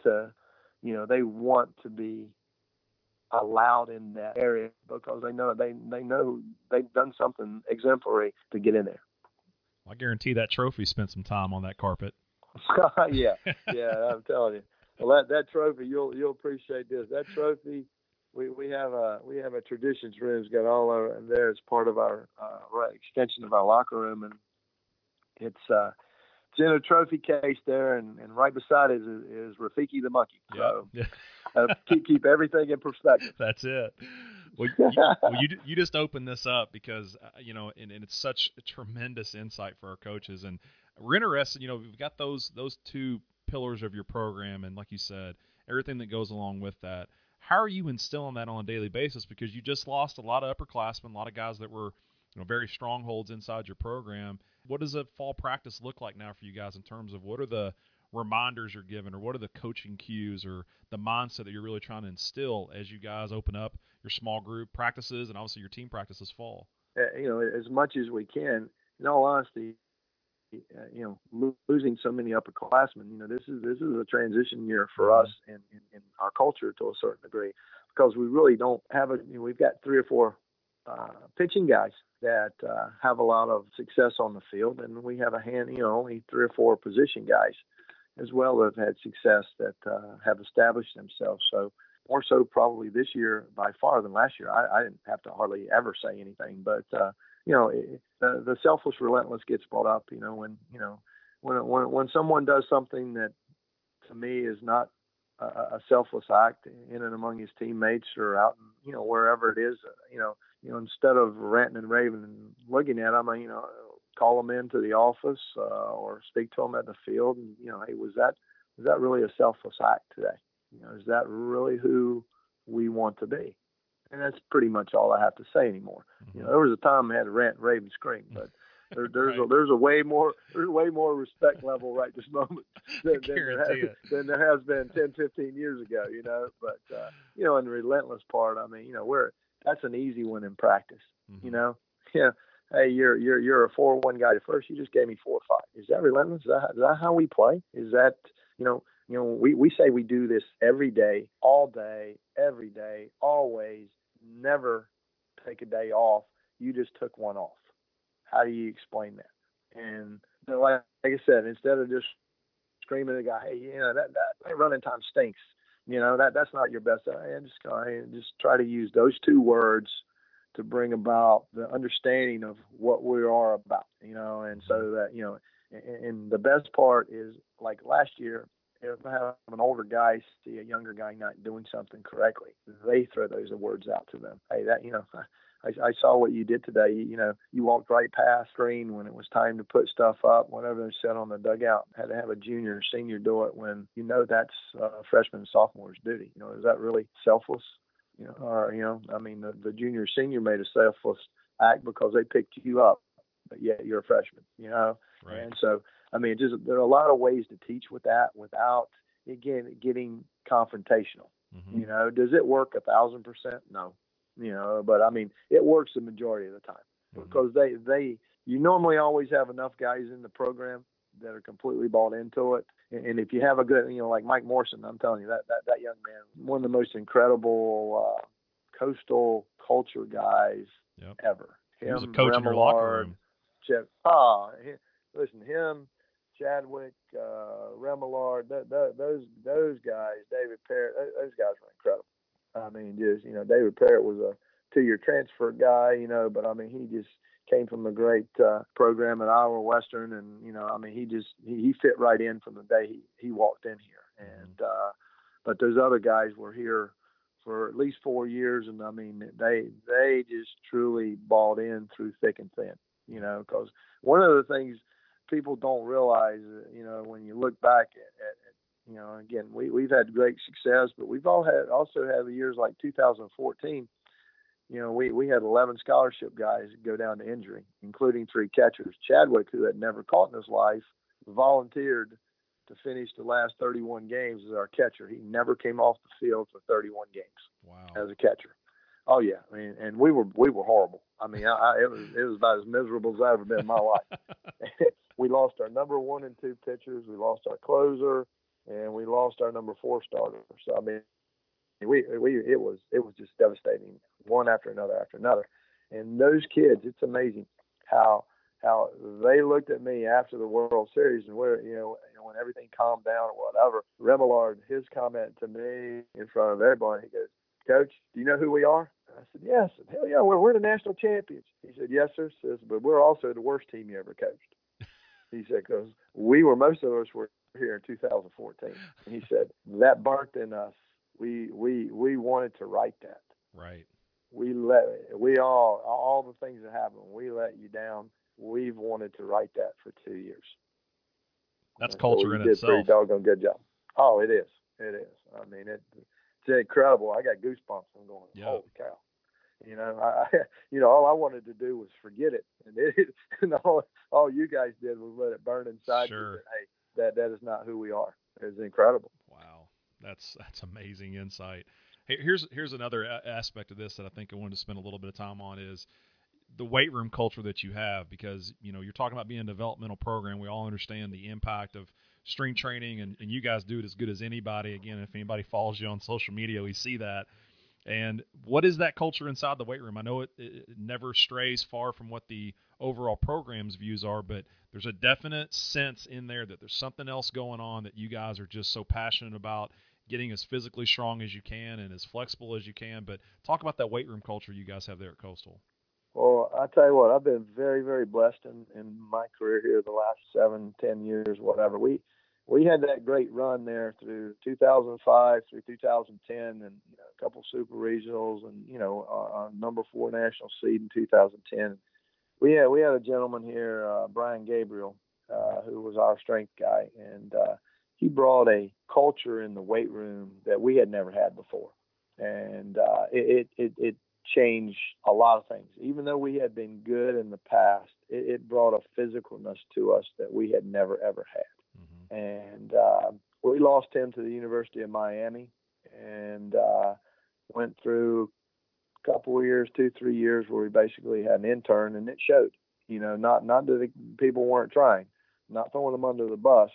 Speaker 1: to be allowed in that area because they know they've done something exemplary to get in there.
Speaker 2: I guarantee that trophy spent some time on that carpet.
Speaker 1: yeah, I'm telling you. Well, that trophy, you'll appreciate this. That trophy, we have a traditions room. It's got all over in there. It's part of our extension of our locker room, and it's in a trophy case there, and right beside it is Rafiki the monkey. So keep everything in perspective.
Speaker 2: That's it. Well, you just opened this up because and it's such a tremendous insight for our coaches, and we're interested. We've got those two pillars of your program, and like you said, everything that goes along with that. How are you instilling that on a daily basis? Because you just lost a lot of upperclassmen, a lot of guys that were very strongholds inside your program. What does a fall practice look like now for you guys in terms of what are the reminders you're given, or what are the coaching cues or the mindset that you're really trying to instill as you guys open up your small group practices and obviously your team practices fall?
Speaker 1: As much as we can. In all honesty, losing so many upperclassmen, this is a transition year for us in our culture to a certain degree, because we really don't have we've got 3 or 4 pitching guys that have a lot of success on the field, and we have only 3 or 4 position guys as well that have had success that have established themselves. So more so probably this year by far than last year. I didn't have to hardly ever say anything, but the selfless relentless gets brought up. When someone does something that to me is not a selfless act in and among his teammates or out, wherever it is, instead of ranting and raving and looking at them, call them into the office or speak to them at the field, and hey, was that really a selfless act today? Is that really who we want to be? And that's pretty much all I have to say anymore.
Speaker 2: Mm-hmm.
Speaker 1: There was a time I had to rant, rave, and scream, but there's a way more respect level right this moment than there has been 10, 15 years ago. But in the relentless part, that's an easy one in practice.
Speaker 2: Mm-hmm.
Speaker 1: Hey, you're a 4-1 guy. At first, you just gave me 4 or 5. Is that relentless? Is that how we play? Is that we say we do this every day, all day, every day, always, never take a day off. You just took one off. How do you explain that? And like I said, instead of just screaming at the guy, hey, that running time stinks. That's not your best. Just try to use those 2 words to bring about the understanding of what we are about, and so that, and the best part is, like last year, if I have an older guy see a younger guy not doing something correctly, they throw those words out to them. Hey, I saw what you did today. You walked right past screen when it was time to put stuff up, whatever they said on the dugout. Had to have a junior or senior do it when that's freshman and sophomore's duty. Is that really selfless? The junior or senior made a selfless act because they picked you up, but yet you're a freshman,
Speaker 2: Right.
Speaker 1: And so, there are a lot of ways to teach with that without, again, getting confrontational.
Speaker 2: Mm-hmm.
Speaker 1: Does it work 1,000%? No, but it works the majority of the time, because you normally always have enough guys in the program that are completely bought into it. And if you have a good, like Mike Morrison, I'm telling you that young man, one of the most incredible coastal culture guys ever.
Speaker 2: He was a coach in your locker room.
Speaker 1: Listen, him, Chadwick, Remillard, those guys, David Parrott, those guys were incredible. I mean, just, David Parrott was a 2-year transfer guy, but I mean, he just came from a great program at Iowa Western, and he fit right in from the day he walked in here. And but those other guys were here for at least 4 years, and I mean, they just truly bought in through thick and thin, because one of the things people don't realize, when you look back at again, we've had great success, but we've also had years like 2014. We had 11 scholarship guys go down to injury, including 3 catchers. Chadwick, who had never caught in his life, volunteered to finish the last 31 games as our catcher. He never came off the field for 31 games.
Speaker 2: Wow.
Speaker 1: As a catcher. Oh yeah, I mean, and we were horrible. I mean, it was about as miserable as I've ever been in my life. We lost our number 1 and 2 pitchers. We lost our closer, and we lost our number 4 starter. So I mean, it was just devastating, one after another. And those kids, it's amazing how they looked at me after the World Series, and when everything calmed down or whatever. Remillard, his comment to me in front of everybody, he goes, "Coach, do you know who we are?" I said, "Yes." I said, "Hell yeah, we're the national champions." He said, "Yes, sir." Says, "But we're also the worst team you ever coached." He said, "Because most of us were here in 2014." And he said, "That burnt in us. We wanted to write that.
Speaker 2: Right.
Speaker 1: All the things that happened, we let you down. We've wanted to write that for 2 years."
Speaker 2: That's culture in
Speaker 1: itself. Did a pretty doggone good job. Oh, it is. It is. I mean, it's incredible. I got goosebumps. I'm going, holy cow. All I wanted to do was forget it, and all you guys did was let it burn inside me. Hey, that is not who we are. It's incredible.
Speaker 2: Wow, that's amazing insight. Hey, here's another aspect of this that I think I wanted to spend a little bit of time on is the weight room culture that you have, because you're talking about being a developmental program. We all understand the impact of strength training, and you guys do it as good as anybody. Again, if anybody follows you on social media, we see that. And what is that culture inside the weight room? I know it never strays far from what the overall program's views are, but there's a definite sense in there that there's something else going on, that you guys are just so passionate about getting as physically strong as you can and as flexible as you can. But talk about that weight room culture you guys have there at Coastal.
Speaker 1: Well, I tell you what, I've been very, very blessed in my career here the last 7-10 years, whatever. We had that great run there through 2005 through 2010, and a couple super regionals, and our number 4 national seed in 2010. We had a gentleman here, Brian Gabriel, who was our strength guy, and he brought a culture in the weight room that we had never had before, and it changed a lot of things. Even though we had been good in the past, it brought a physicalness to us that we had never ever had. And we lost him to the University of Miami, and went through a couple of years, 2-3 years, where we basically had an intern, and it showed. Not that the people weren't trying, not throwing them under the bus.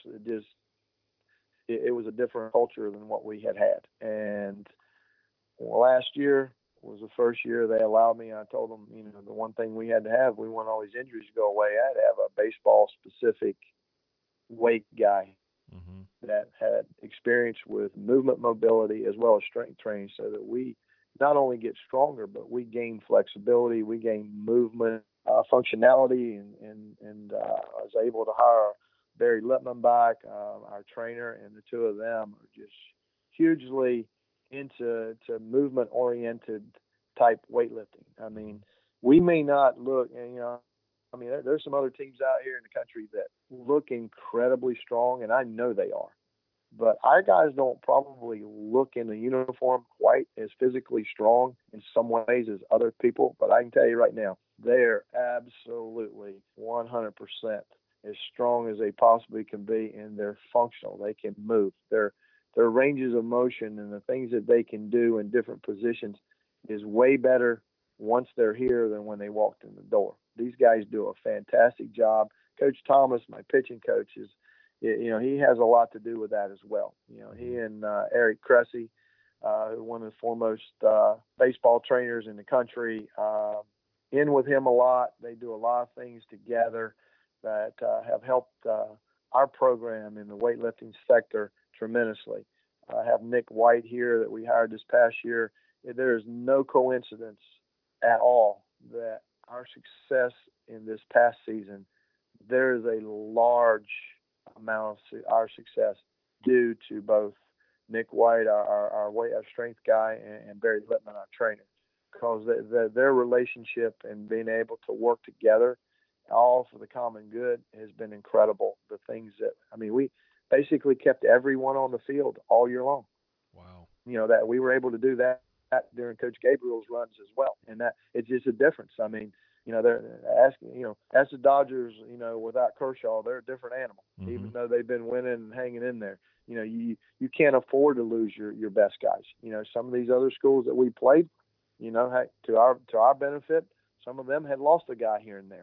Speaker 1: It was a different culture than what we had. And last year was the first year they allowed me. I told them, the one thing we had to have, we want all these injuries to go away. I had to have a baseball-specific weight guy that had experience with movement mobility as well as strength training, so that we not only get stronger, but we gain flexibility, we gain movement, functionality, and I was able to hire Barry Lippman back, our trainer, and the two of them are just hugely into movement-oriented type weightlifting. I mean, we may not look, there's some other teams out here in the country that look incredibly strong, and I know they are. But our guys don't probably look in the uniform quite as physically strong in some ways as other people. But I can tell you right now, they're absolutely 100% as strong as they possibly can be, and they're functional. They can move. Their ranges of motion and the things that they can do in different positions is way better once they're here than when they walked in the door. These guys do a fantastic job Coach Thomas, my pitching coach, is, he has a lot to do with that as well. He and Eric Cressy, one of the foremost baseball trainers in the country, in with him a lot. They do a lot of things together that have helped our program in the weightlifting sector tremendously. I have Nick White here that we hired this past year. There is no coincidence at all that our success in this past season, there is a large amount of our success due to both Nick White, our strength guy, and Barry Lippman, our trainer, because their relationship and being able to work together, all for the common good, has been incredible. The things that, we basically kept everyone on the field all year long.
Speaker 2: Wow.
Speaker 1: That we were able to do that during Coach Gabriel's runs as well. And that it's just a difference. They're asking, ask the Dodgers, without Kershaw, they're a different animal, even though they've been winning and hanging in there. You can't afford to lose your best guys. Some of these other schools that we played, to our benefit, some of them had lost a guy here and there,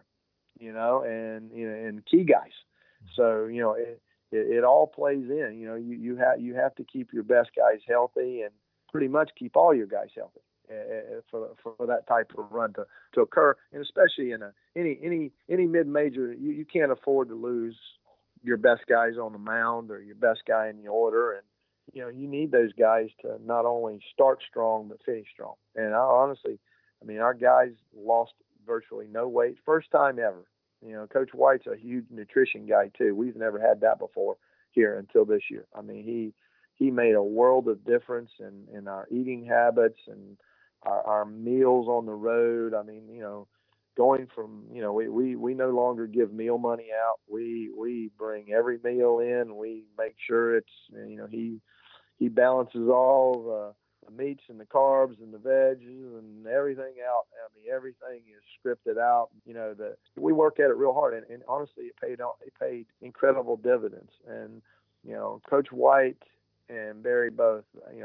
Speaker 1: and key guys. So, it all plays in. You have to keep your best guys healthy and pretty much keep all your guys healthy for that type of run to occur. And especially in any mid-major, you can't afford to lose your best guys on the mound or your best guy in the order. And you need those guys to not only start strong but finish strong. And honestly, our guys lost virtually no weight, first time ever. Coach White's a huge nutrition guy too. We've never had that before here until this year. He made a world of difference in our eating habits and our meals on the road. Going from, we no longer give meal money out. We bring every meal in. We make sure it's, he balances all the meats and the carbs and the veggies and everything out. Everything is scripted out. That we work at it real hard, and honestly, it paid incredible dividends. And Coach White and Barry both.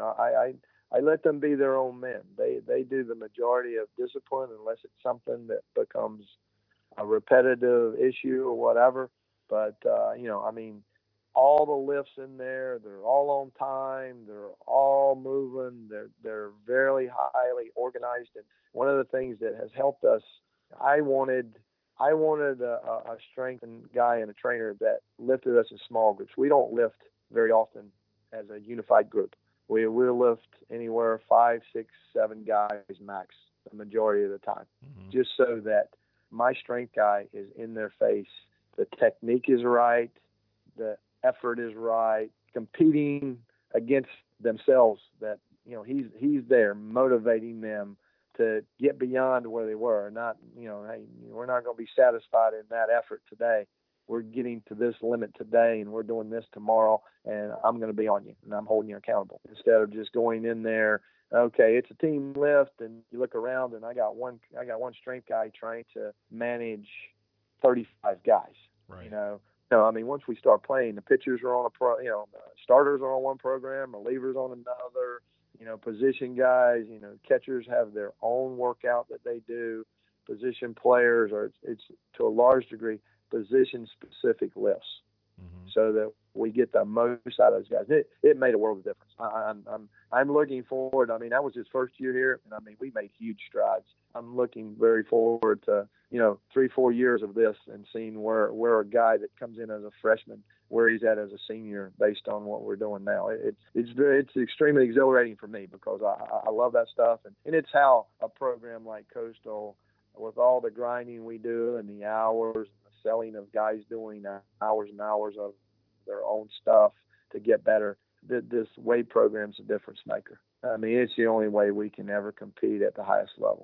Speaker 1: I let them be their own men. They do the majority of discipline unless it's something that becomes a repetitive issue or whatever. But all the lifts in there, they're all on time, they're all moving, they're very highly organized. And one of the things that has helped us, I wanted a strength guy and a trainer that lifted us in small groups. We don't lift very often as a unified group. We'll lift anywhere 5, 6, 7 guys max the majority of the time, just so that my strength guy is in their face. The technique is right, the effort is right, competing against themselves, that he's there motivating them to get beyond where they were. Not, hey, we're not going to be satisfied in that effort today. We're getting to this limit today and we're doing this tomorrow, and I'm going to be on you and I'm holding you accountable, instead of just going in there, okay, it's a team lift, and you look around and I got one strength guy trying to manage 35 guys.
Speaker 2: Right.
Speaker 1: Once we start playing, the pitchers are on starters are on one program, relievers on another, position guys, catchers have their own workout that they do. Position players it's to a large degree position specific lifts, so that we get the most out of those guys. It made a world of difference. I'm looking forward. That was his first year here, and we made huge strides. I'm looking very forward to 3-4 years of this and seeing where a guy that comes in as a freshman, where he's at as a senior, based on what we're doing now. It's extremely exhilarating for me, because I love that stuff, and it's how a program like Coastal, with all the grinding we do and the hours and the selling of guys doing hours and hours of their own stuff to get better, this weight program's a difference maker. It's the only way we can ever compete at the highest level.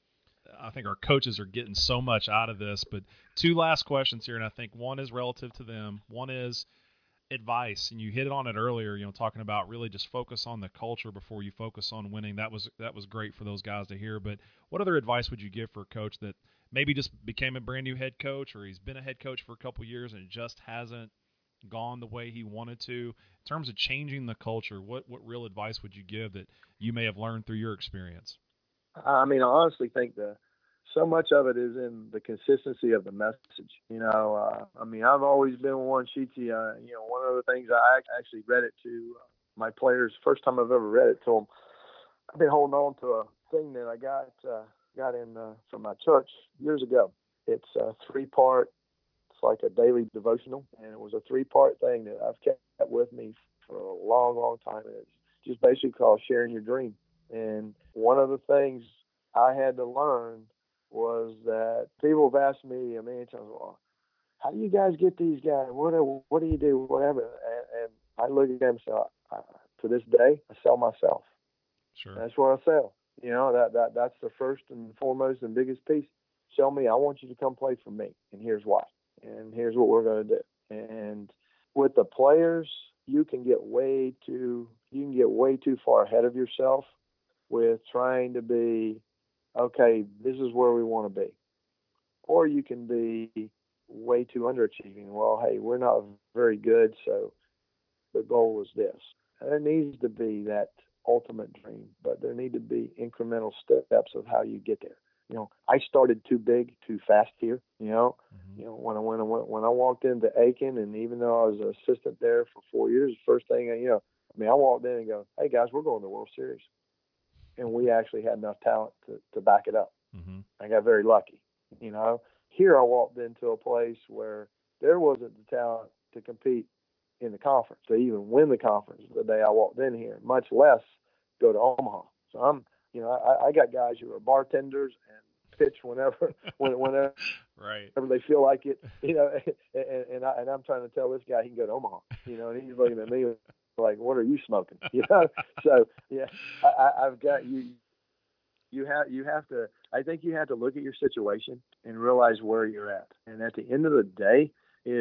Speaker 2: I think our coaches are getting so much out of this, but 2 last questions here, and I think one is relative to them. One is advice, and you hit on it earlier, talking about really just focus on the culture before you focus on winning. That was great for those guys to hear. But what other advice would you give for a coach that maybe just became a brand new head coach, or he's been a head coach for a couple years and it just hasn't gone the way he wanted to? In terms of changing the culture, what real advice would you give that you may have learned through your experience?
Speaker 1: I honestly think so much of it is in the consistency of the message. I mean, I've always been one, Sheetsy. One of the things I actually read it to my players, first time I've ever read it to them. I've been holding on to a thing that I got in from my church years ago. It's a 3-part. It's like a daily devotional, and it was a 3-part thing that I've kept with me for a long, long time. And it's just basically called Sharing Your Dream. And one of the things I had to learn was that people have asked me a million times, well, how do you guys get these guys? What do you do? Whatever. And I look at them and say, to this day, I sell myself.
Speaker 2: Sure.
Speaker 1: That's what I sell. That's the first and foremost and biggest piece. Sell me. I want you to come play for me, and here's why. And here's what we're going to do. And with the players, you can get way too far ahead of yourself with trying to be, okay, this is where we want to be. Or you can be way too underachieving. Well, hey, we're not very good, so the goal is this. There needs to be that ultimate dream, but there need to be incremental steps of how you get there. I started too big, too fast here. When I walked into Aiken, and even though I was an assistant there for 4 years, the first thing I walked in and go, hey guys, we're going to the World Series, and we actually had enough talent to back it up.
Speaker 2: Mm-hmm.
Speaker 1: I got very lucky. Here I walked into a place where there wasn't the talent to compete in the conference, to even win the conference the day I walked in here, much less go to Omaha. So I got guys who are bartenders and pitch whenever
Speaker 2: right.
Speaker 1: they feel like it, and I'm trying to tell this guy he can go to Omaha, and he's looking at me like, what are you smoking? So yeah, I've got you. You have to. I think you have to look at your situation and realize where you're at. And at the end of the day,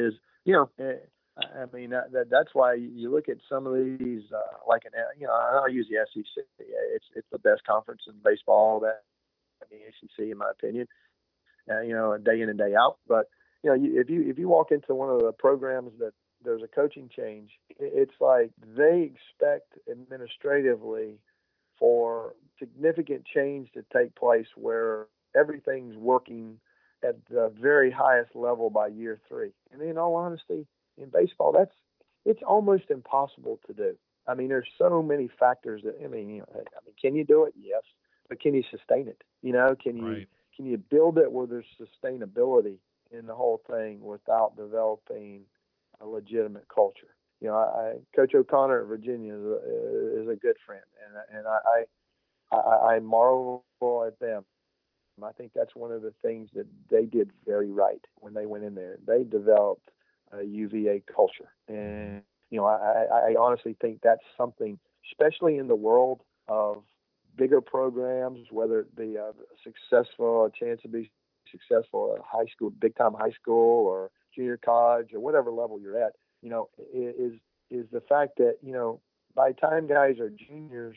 Speaker 1: that's why you look at some of these, I'll use the SEC. It's the best conference in baseball, that the ACC, in my opinion. Day in and day out. But if you walk into one of the programs that there's a coaching change, it's like they expect administratively for significant change to take place where everything's working at the very highest level by year 3. And in all honesty, in baseball, it's almost impossible to do. I mean, there's so many factors that, can you do it? Yes. But can you sustain it? Can you build it where there's sustainability in the whole thing without developing a legitimate culture? Coach O'Connor at Virginia is a good friend, and I marvel at them. I think that's one of the things that they did very right when they went in there. They developed a UVA culture, and I honestly think that's something, especially in the world of bigger programs, whether it be a chance to be successful at high school, big time high school, or junior college, or whatever level you're at. Is the fact that by the time guys are juniors,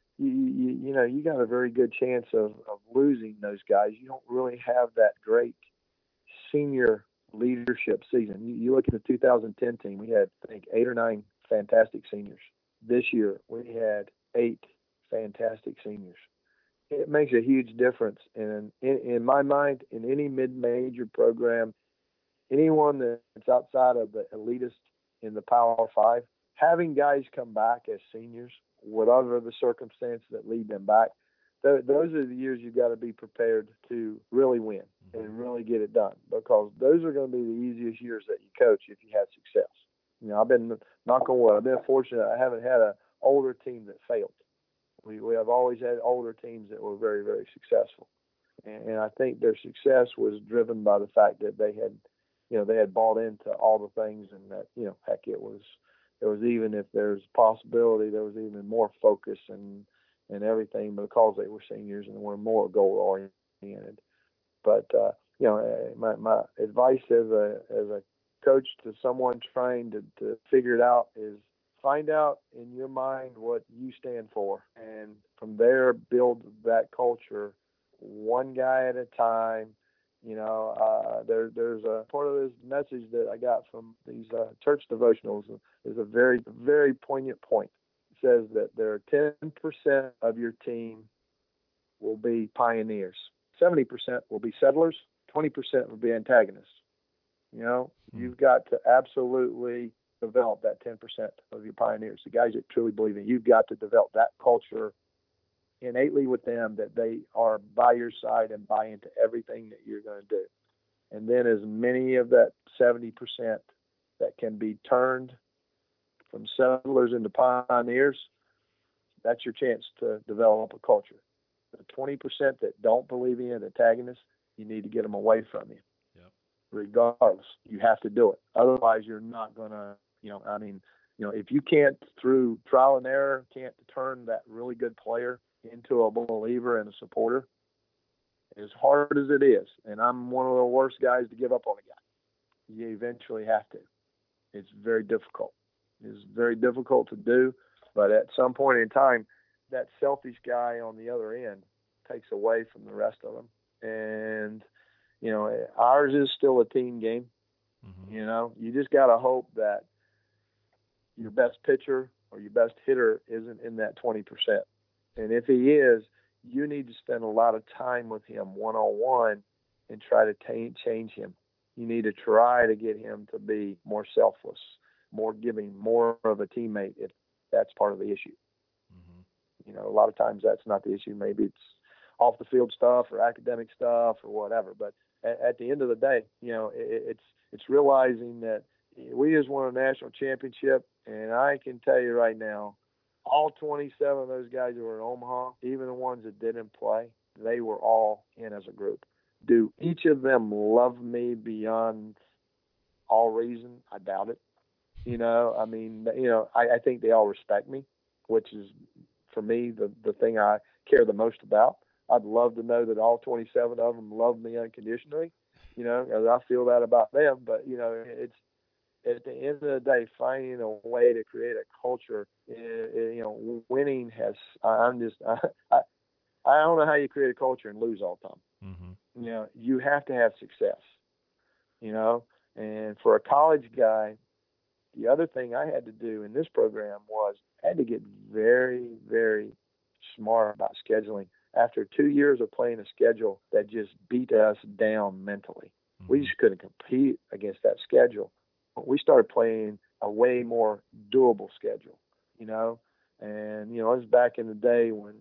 Speaker 1: you got a very good chance of losing those guys. You don't really have that great senior leadership season. You look at the 2010 team, we had, I think, 8 or 9 fantastic seniors. This year, we had 8 fantastic seniors. It makes a huge difference. And in my mind, in any mid-major program, anyone that's outside of the elitist in the Power 5, having guys come back as seniors, whatever the circumstance that lead them back, those are the years you've got to be prepared to really win and really get it done, because those are going to be the easiest years that you coach if you have success. I've been, knock on wood, I've been fortunate. I haven't had an older team that failed. We have always had older teams that were very, very successful. And I think their success was driven by the fact that they had bought into all the things, and that, heck, there was even, if there's possibility, there was even more focus and everything, because they were seniors and were more goal oriented. But my advice as a coach to someone trying to figure it out is find out in your mind what you stand for, and from there build that culture one guy at a time. There's a part of this message that I got from these church devotionals is a very, very poignant point. It says that there are 10% of your team will be pioneers. 70% will be settlers, 20% will be antagonists. You've got to absolutely develop that 10% of your pioneers, the guys that truly believe in it. You've got to develop that culture innately with them, that they are by your side and buy into everything that you're going to do. And then as many of that 70% that can be turned from settlers into pioneers, that's your chance to develop a culture. The 20% that don't believe in antagonists, you need to get them away from you.
Speaker 2: Yep.
Speaker 1: Regardless, you have to do it. Otherwise, you're not going to, if you can't, through trial and error, can't turn that really good player into a believer and a supporter, as hard as it is, and I'm one of the worst guys to give up on a guy, you eventually have to. It's very difficult. It's very difficult to do, but at some point in time, that selfish guy on the other end takes away from the rest of them. And, ours is still a team game. Mm-hmm. You just got to hope that your best pitcher or your best hitter isn't in that 20%. And if he is, you need to spend a lot of time with him one-on-one and try to change him. You need to try to get him to be more selfless, more giving, more of a teammate if that's part of the issue. Mm-hmm. A lot of times that's not the issue. Maybe it's off the field stuff or academic stuff or whatever. But at the end of the day, it's realizing that we just won a national championship, and I can tell you right now, all 27 of those guys who were in Omaha, even the ones that didn't play, they were all in as a group. Do each of them love me beyond all reason? I doubt it. I think they all respect me, which is, for me, the thing I care the most about. I'd love to know that all 27 of them love me unconditionally, as I feel that about them. But, it's, at the end of the day, finding a way to create a culture, winning has, I don't know how you create a culture and lose all the time. Mm-hmm. You have to have success, and for a college guy, the other thing I had to do in this program was I had to get very, very smart about scheduling. After 2 years of playing a schedule that just beat us down mentally, mm-hmm. we just couldn't compete against that schedule. We started playing a way more doable schedule, and, it was back in the day when,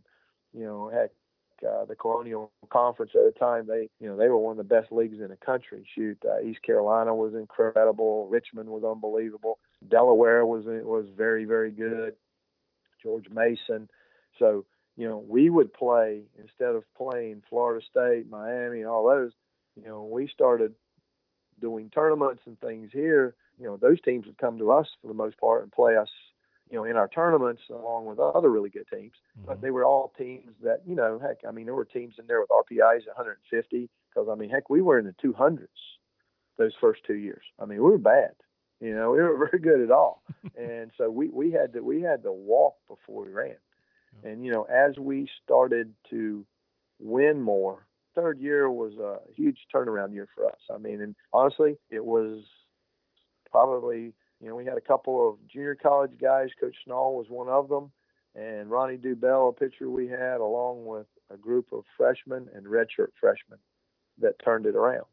Speaker 1: the Colonial Conference at the time, they were one of the best leagues in the country. East Carolina was incredible. Richmond was unbelievable. Delaware was very, very good. George Mason. So, we would play, instead of playing Florida State, Miami, and all those, we started doing tournaments and things here. Those teams would come to us for the most part and play us, in our tournaments along with other really good teams. Mm-hmm. But they were all teams that, there were teams in there with RPIs 150 because, we were in the 200s those first 2 years. We were bad. We were very good at all. And so we had to walk before we ran. And, as we started to win more, third year was a huge turnaround year for us. And honestly, it was probably, we had a couple of junior college guys. Coach Snall was one of them. And Ronnie Dubell, a pitcher we had, along with a group of freshmen and redshirt freshmen that turned it around,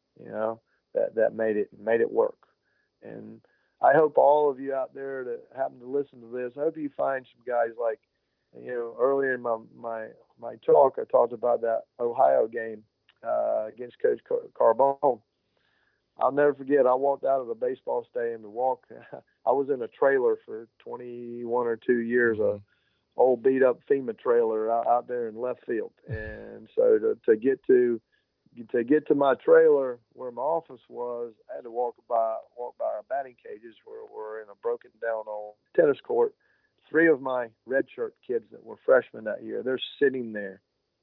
Speaker 1: that made it work. And I hope all of you out there that happen to listen to this, I hope you find some guys like, earlier in my talk, I talked about that Ohio game against Coach Carbone. I'll never forget, I walked out of the baseball stadium to walk. I was in a trailer for 21 or 2 years, a old beat up FEMA trailer out there in left field. And so to get to my trailer where my office was, I had to walk by our batting cages where we're in a broken down old tennis court. 3 of my redshirt kids that were freshmen that year, they're sitting there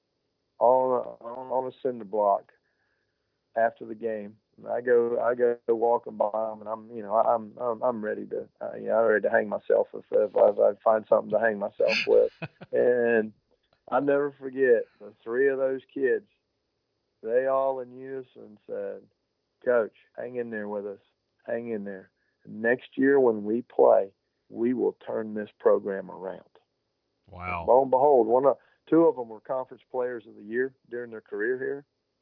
Speaker 1: on a cinder block after the game. And I go walking by them, and I'm ready to I'm ready to hang myself if I find something to hang myself with. And I'll never forget the 3 of those kids. They all in unison said, "Coach, hang in there with us. Hang in there. Next year when we play, we will turn this program around."
Speaker 2: Wow.
Speaker 1: Lo and behold, Two of them were conference players of the year during their career here,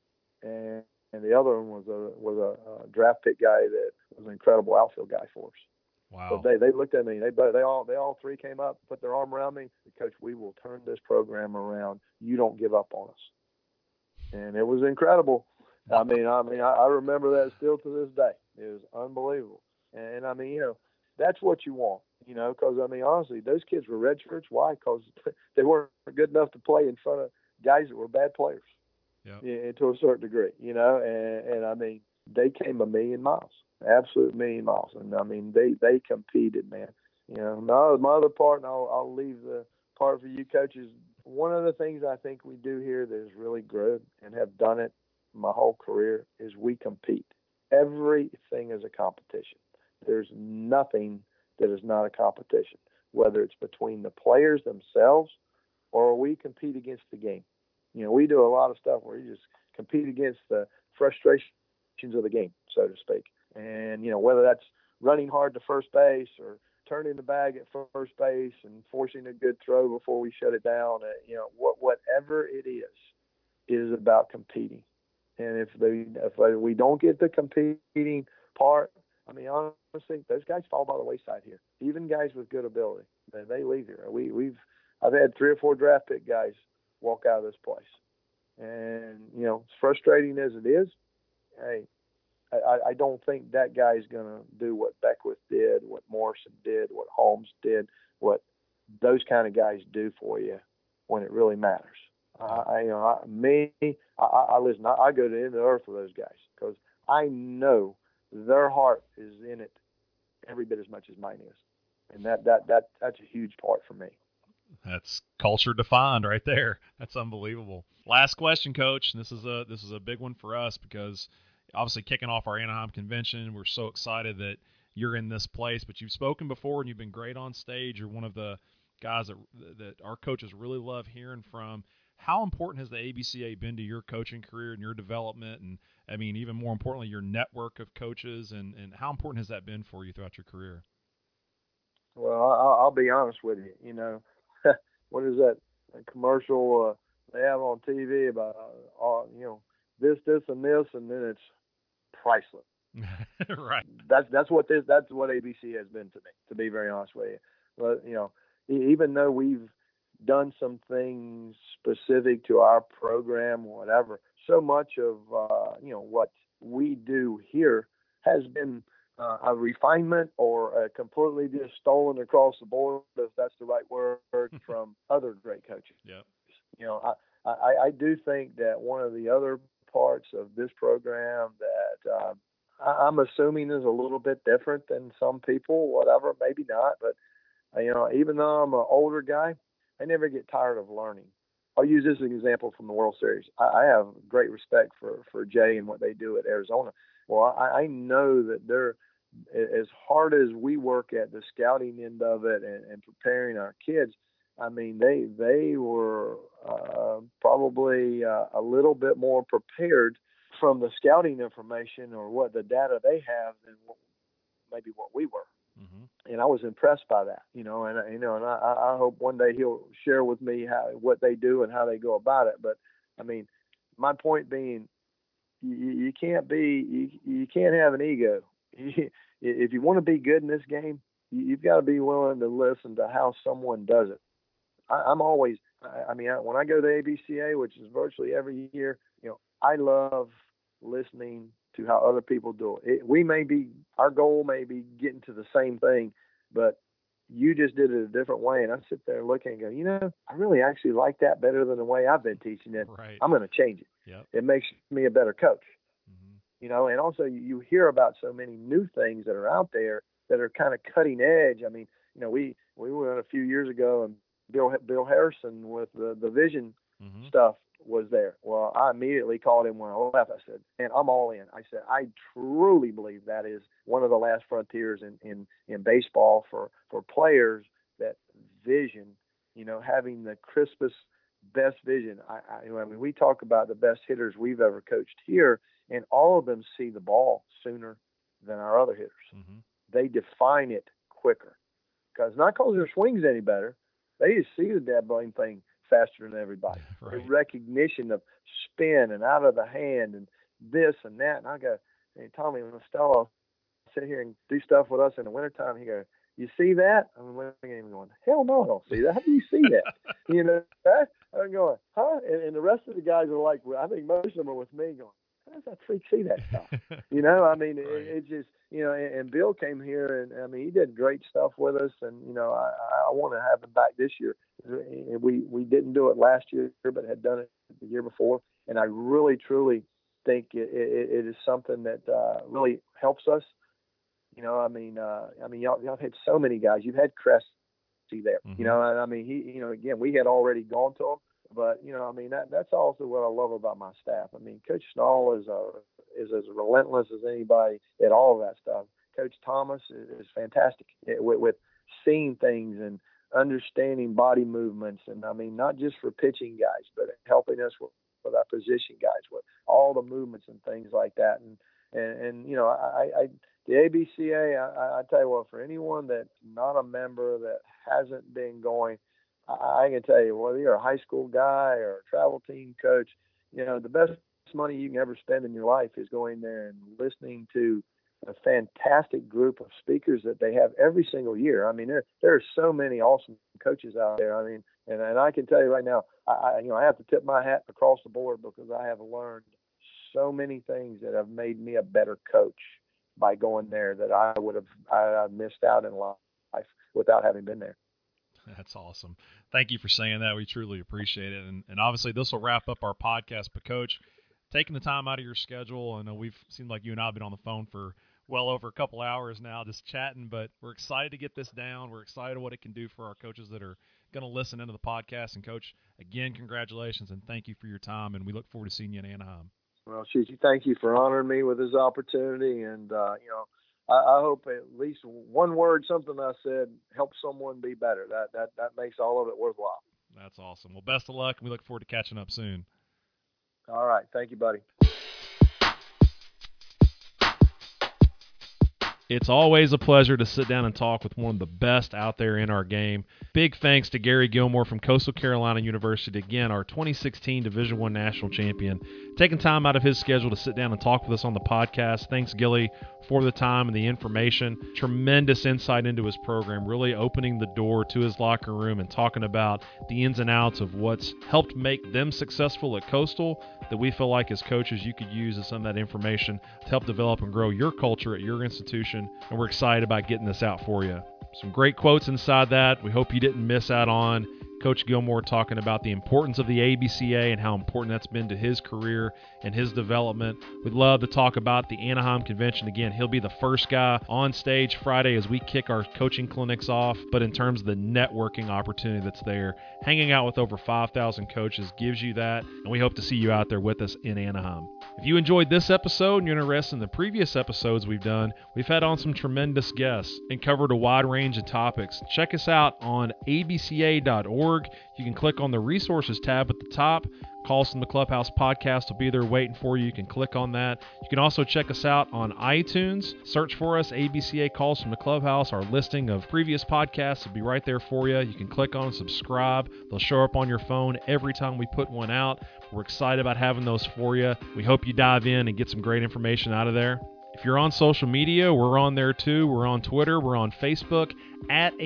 Speaker 1: and the other one was a draft pick guy that was an incredible outfield guy for us.
Speaker 2: Wow.
Speaker 1: So they looked at me. They all three came up, put their arm around me. Coach, we will turn this program around. You don't give up on us. And it was incredible. I remember that still to this day. It was unbelievable. And I mean, that's what you want, because I mean, honestly, those kids were redshirts. Why? Because they weren't good enough to play in front of guys that were bad players. Yeah, to a certain degree, and I mean, they came a million miles, absolute million miles. And I mean, they competed, man. Now my other part, and I'll leave the part for you coaches. One of the things I think we do here that is really good and have done it my whole career is we compete. Everything is a competition. There's nothing that is not a competition, whether it's between the players themselves or we compete against the game. We do a lot of stuff where you just compete against the frustrations of the game, so to speak. And, whether that's running hard to first base or turning the bag at first base and forcing a good throw before we shut it down, whatever it is about competing. And if we don't get the competing part, I mean, honestly, those guys fall by the wayside here. Even guys with good ability, they leave here. I've had 3 or 4 draft pick guys walk out of this place. And, as frustrating as it is, hey, I don't think that guy's going to do what Beckwith did, what Morrison did, what Holmes did, what those kind of guys do for you when it really matters. I listen. I go to the end of the earth with those guys because I know their heart is in it every bit as much as mine is, and that's a huge part for me.
Speaker 2: That's culture defined right there. That's unbelievable. Last question, Coach. And this is a big one for us because obviously kicking off our Anaheim convention, we're so excited that you're in this place. But you've spoken before and you've been great on stage. You're one of the guys that our coaches really love hearing from. How important has the ABCA been to your coaching career and your development? And I mean, even more importantly, your network of coaches, and how important has that been for you throughout your career?
Speaker 1: Well, I'll be honest with you. What is that commercial they have on TV about, this, and this, and then it's priceless.
Speaker 2: Right.
Speaker 1: That's what ABC has been to me, to be very honest with you. But, even though we've done some things specific to our program, whatever, so much of, what we do here has been a refinement or a completely just stolen across the board, if that's the right word, from other great coaches.
Speaker 2: Yeah.
Speaker 1: I do think that one of the other parts of this program that I'm assuming is a little bit different than some people, whatever, maybe not, but even though I'm an older guy, I never get tired of learning. I'll use this as an example from the World Series. I have great respect for Jay and what they do at Arizona. Well, I know that they're, as hard as we work at the scouting end of it and preparing our kids, I mean, they were probably a little bit more prepared from the scouting information or what the data they have than maybe what we were. Mm-hmm. And I was impressed by that, and I hope one day he'll share with me what they do and how they go about it. But I mean, my point being, you can't have an ego. If you want to be good in this game, you've got to be willing to listen to how someone does it. I'm always, when I go to ABCA, which is virtually every year, I love listening to how other people do it. Our goal may be getting to the same thing, but you just did it a different way. And I sit there looking and go, I really actually like that better than the way I've been teaching it.
Speaker 2: Right.
Speaker 1: I'm going to change it.
Speaker 2: Yep.
Speaker 1: It makes me a better coach. Mm-hmm. And also you hear about so many new things that are out there that are kind of cutting edge. I mean, we went a few years ago and Bill Harrison with the vision mm-hmm. stuff was there. Well, I immediately called him when I left. I said, "Man, I'm all in." I said, "I truly believe that is one of the last frontiers in baseball for players, that vision, having the crispest, best vision." I mean, we talk about the best hitters we've ever coached here, and all of them see the ball sooner than our other hitters. Mm-hmm. They define it quicker, not because their swing's any better. They just see the damn blame thing faster than everybody.
Speaker 2: Right.
Speaker 1: The recognition of spin and out of the hand and this and that. And I go, hey, Tommy Mostello sit here and do stuff with us in the wintertime. He goes, you see that? I'm looking at him going, hell no, I don't see that. How do you see that? I'm going, huh? And the rest of the guys are like, I think most of them are with me going, how does that freak see that stuff?
Speaker 2: Right.
Speaker 1: It just, and Bill came here and, he did great stuff with us. And, I want to have him back this year. We didn't do it last year, but had done it the year before. And I really, truly think it is something that really helps us. Y'all had so many guys. You've had Cressy there.
Speaker 2: Mm-hmm.
Speaker 1: Again, we had already gone to him. But, that's also what I love about my staff. Coach Snall is as relentless as anybody at all of that stuff. Coach Thomas is fantastic with seeing things and understanding body movements. And, not just for pitching guys, but helping us with our position guys, with all the movements and things like that. The ABCA, I tell you what, for anyone that's not a member, that hasn't been going, I can tell you, whether you're a high school guy or a travel team coach, the best money you can ever spend in your life is going there and listening to a fantastic group of speakers that they have every single year. There are so many awesome coaches out there. And I can tell you right now, I have to tip my hat across the board because I have learned so many things that have made me a better coach by going there that I missed out in life without having been there.
Speaker 2: That's awesome. Thank you for saying that. We truly appreciate it. And obviously this will wrap up our podcast. But Coach, taking the time out of your schedule, I know we've seemed like you and I have been on the phone for well over a couple hours now just chatting, but we're excited to get this down. We're excited what it can do for our coaches that are going to listen into the podcast. And Coach, again, congratulations and thank you for your time. And we look forward to seeing you in Anaheim.
Speaker 1: Well, Shuji, thank you for honoring me with this opportunity. And, I hope at least one word, something I said, helps someone be better. That makes all of it worthwhile.
Speaker 2: That's awesome. Well, best of luck. We look forward to catching up soon.
Speaker 1: All right. Thank you, buddy.
Speaker 2: It's always a pleasure to sit down and talk with one of the best out there in our game. Big thanks to Gary Gilmore from Coastal Carolina University, again, our 2016 Division I National Champion, taking time out of his schedule to sit down and talk with us on the podcast. Thanks, Gilly, for the time and the information. Tremendous insight into his program, really opening the door to his locker room and talking about the ins and outs of what's helped make them successful at Coastal that we feel like as coaches you could use as some of that information to help develop and grow your culture at your institution. And we're excited about getting this out for you. Some great quotes inside that. We hope you didn't miss out on Coach Gilmore talking about the importance of the ABCA and how important that's been to his career and his development. We'd love to talk about the Anaheim Convention. Again, he'll be the first guy on stage Friday as we kick our coaching clinics off. But in terms of the networking opportunity that's there, hanging out with over 5,000 coaches gives you that. And we hope to see you out there with us in Anaheim. If you enjoyed this episode and you're interested in the previous episodes we've done, we've had on some tremendous guests and covered a wide range of topics. Check us out on abca.org. You can click on the resources tab at the top. Calls from the Clubhouse podcast will be there waiting for you. You can click on that. You can also check us out on iTunes. Search for us, ABCA Calls from the Clubhouse. Our listing of previous podcasts will be right there for you. You can click on subscribe. They'll show up on your phone every time we put one out. We're excited about having those for you. We hope you dive in and get some great information out of there. If you're on social media, we're on there too. We're on Twitter. We're on Facebook at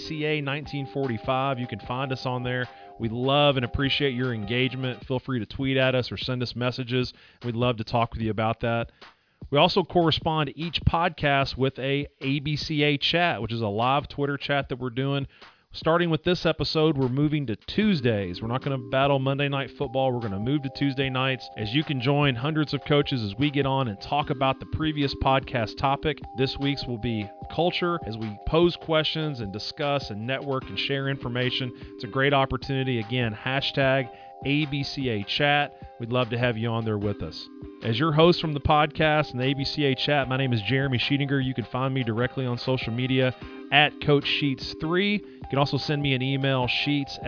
Speaker 2: ABCA1945. You can find us on there. We love and appreciate your engagement. Feel free to tweet at us or send us messages. We'd love to talk with you about that. We also correspond each podcast with a ABCA chat, which is a live Twitter chat that we're doing. Starting with this episode, we're moving to Tuesdays. We're not going to battle Monday Night Football. We're going to move to Tuesday nights as you can join hundreds of coaches as we get on and talk about the previous podcast topic. This week's will be culture as we pose questions and discuss and network and share information. It's a great opportunity. Again, hashtag ABCA Chat. We'd love to have you on there with us. As your host from the podcast and the ABCA Chat, my name is Jeremy Sheetinger. You can find me directly on social media at Coach Sheets 3. You can also send me an email, sheets,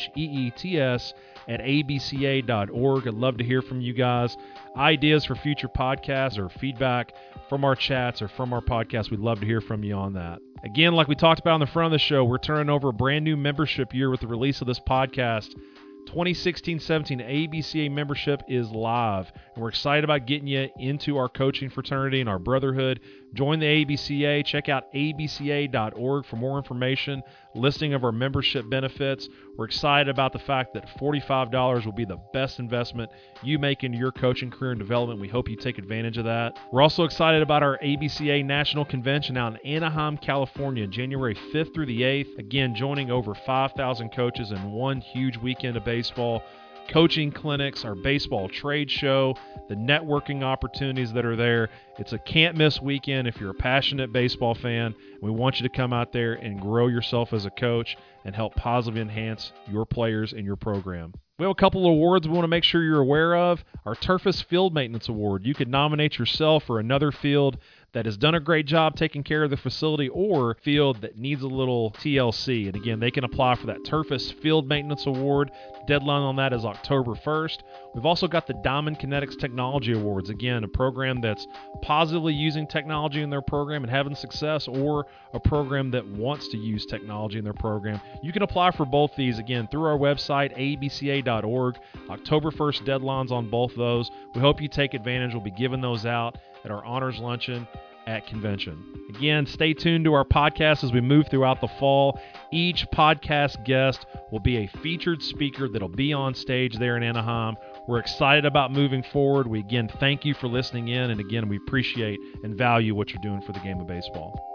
Speaker 2: SHEETS, at abca.org. I'd love to hear from you guys. Ideas for future podcasts or feedback from our chats or from our podcast, we'd love to hear from you on that. Again, like we talked about on the front of the show, we're turning over a brand new membership year with the release of this podcast. 2016-17 ABCA membership is live, and we're excited about getting you into our coaching fraternity and our brotherhood. Join the ABCA. Check out abca.org for more information, listing of our membership benefits. We're excited about the fact that $45 will be the best investment you make into your coaching career and development. We hope you take advantage of that. We're also excited about our ABCA National Convention out in Anaheim, California, January 5th through the 8th. Again, joining over 5,000 coaches in one huge weekend of baseball. Coaching clinics, our baseball trade show, the networking opportunities that are there. It's a can't-miss weekend if you're a passionate baseball fan. We want you to come out there and grow yourself as a coach and help positively enhance your players and your program. We have a couple of awards we want to make sure you're aware of. Our Turface Field Maintenance Award. You could nominate yourself or another field that has done a great job taking care of the facility or field that needs a little TLC. And again, they can apply for that Turface Field Maintenance Award. Deadline on that is October 1st. We've also got the Diamond Kinetics Technology Awards. Again, a program that's positively using technology in their program and having success, or a program that wants to use technology in their program. You can apply for both these, again, through our website, abca.org. October 1st deadlines on both those. We hope you take advantage. We'll be giving those out at our honors luncheon at convention. Again, stay tuned to our podcast as we move throughout the fall. Each podcast guest will be a featured speaker that'll be on stage there in Anaheim. We're excited about moving forward. We again thank you for listening in, and again, we appreciate and value what you're doing for the game of baseball.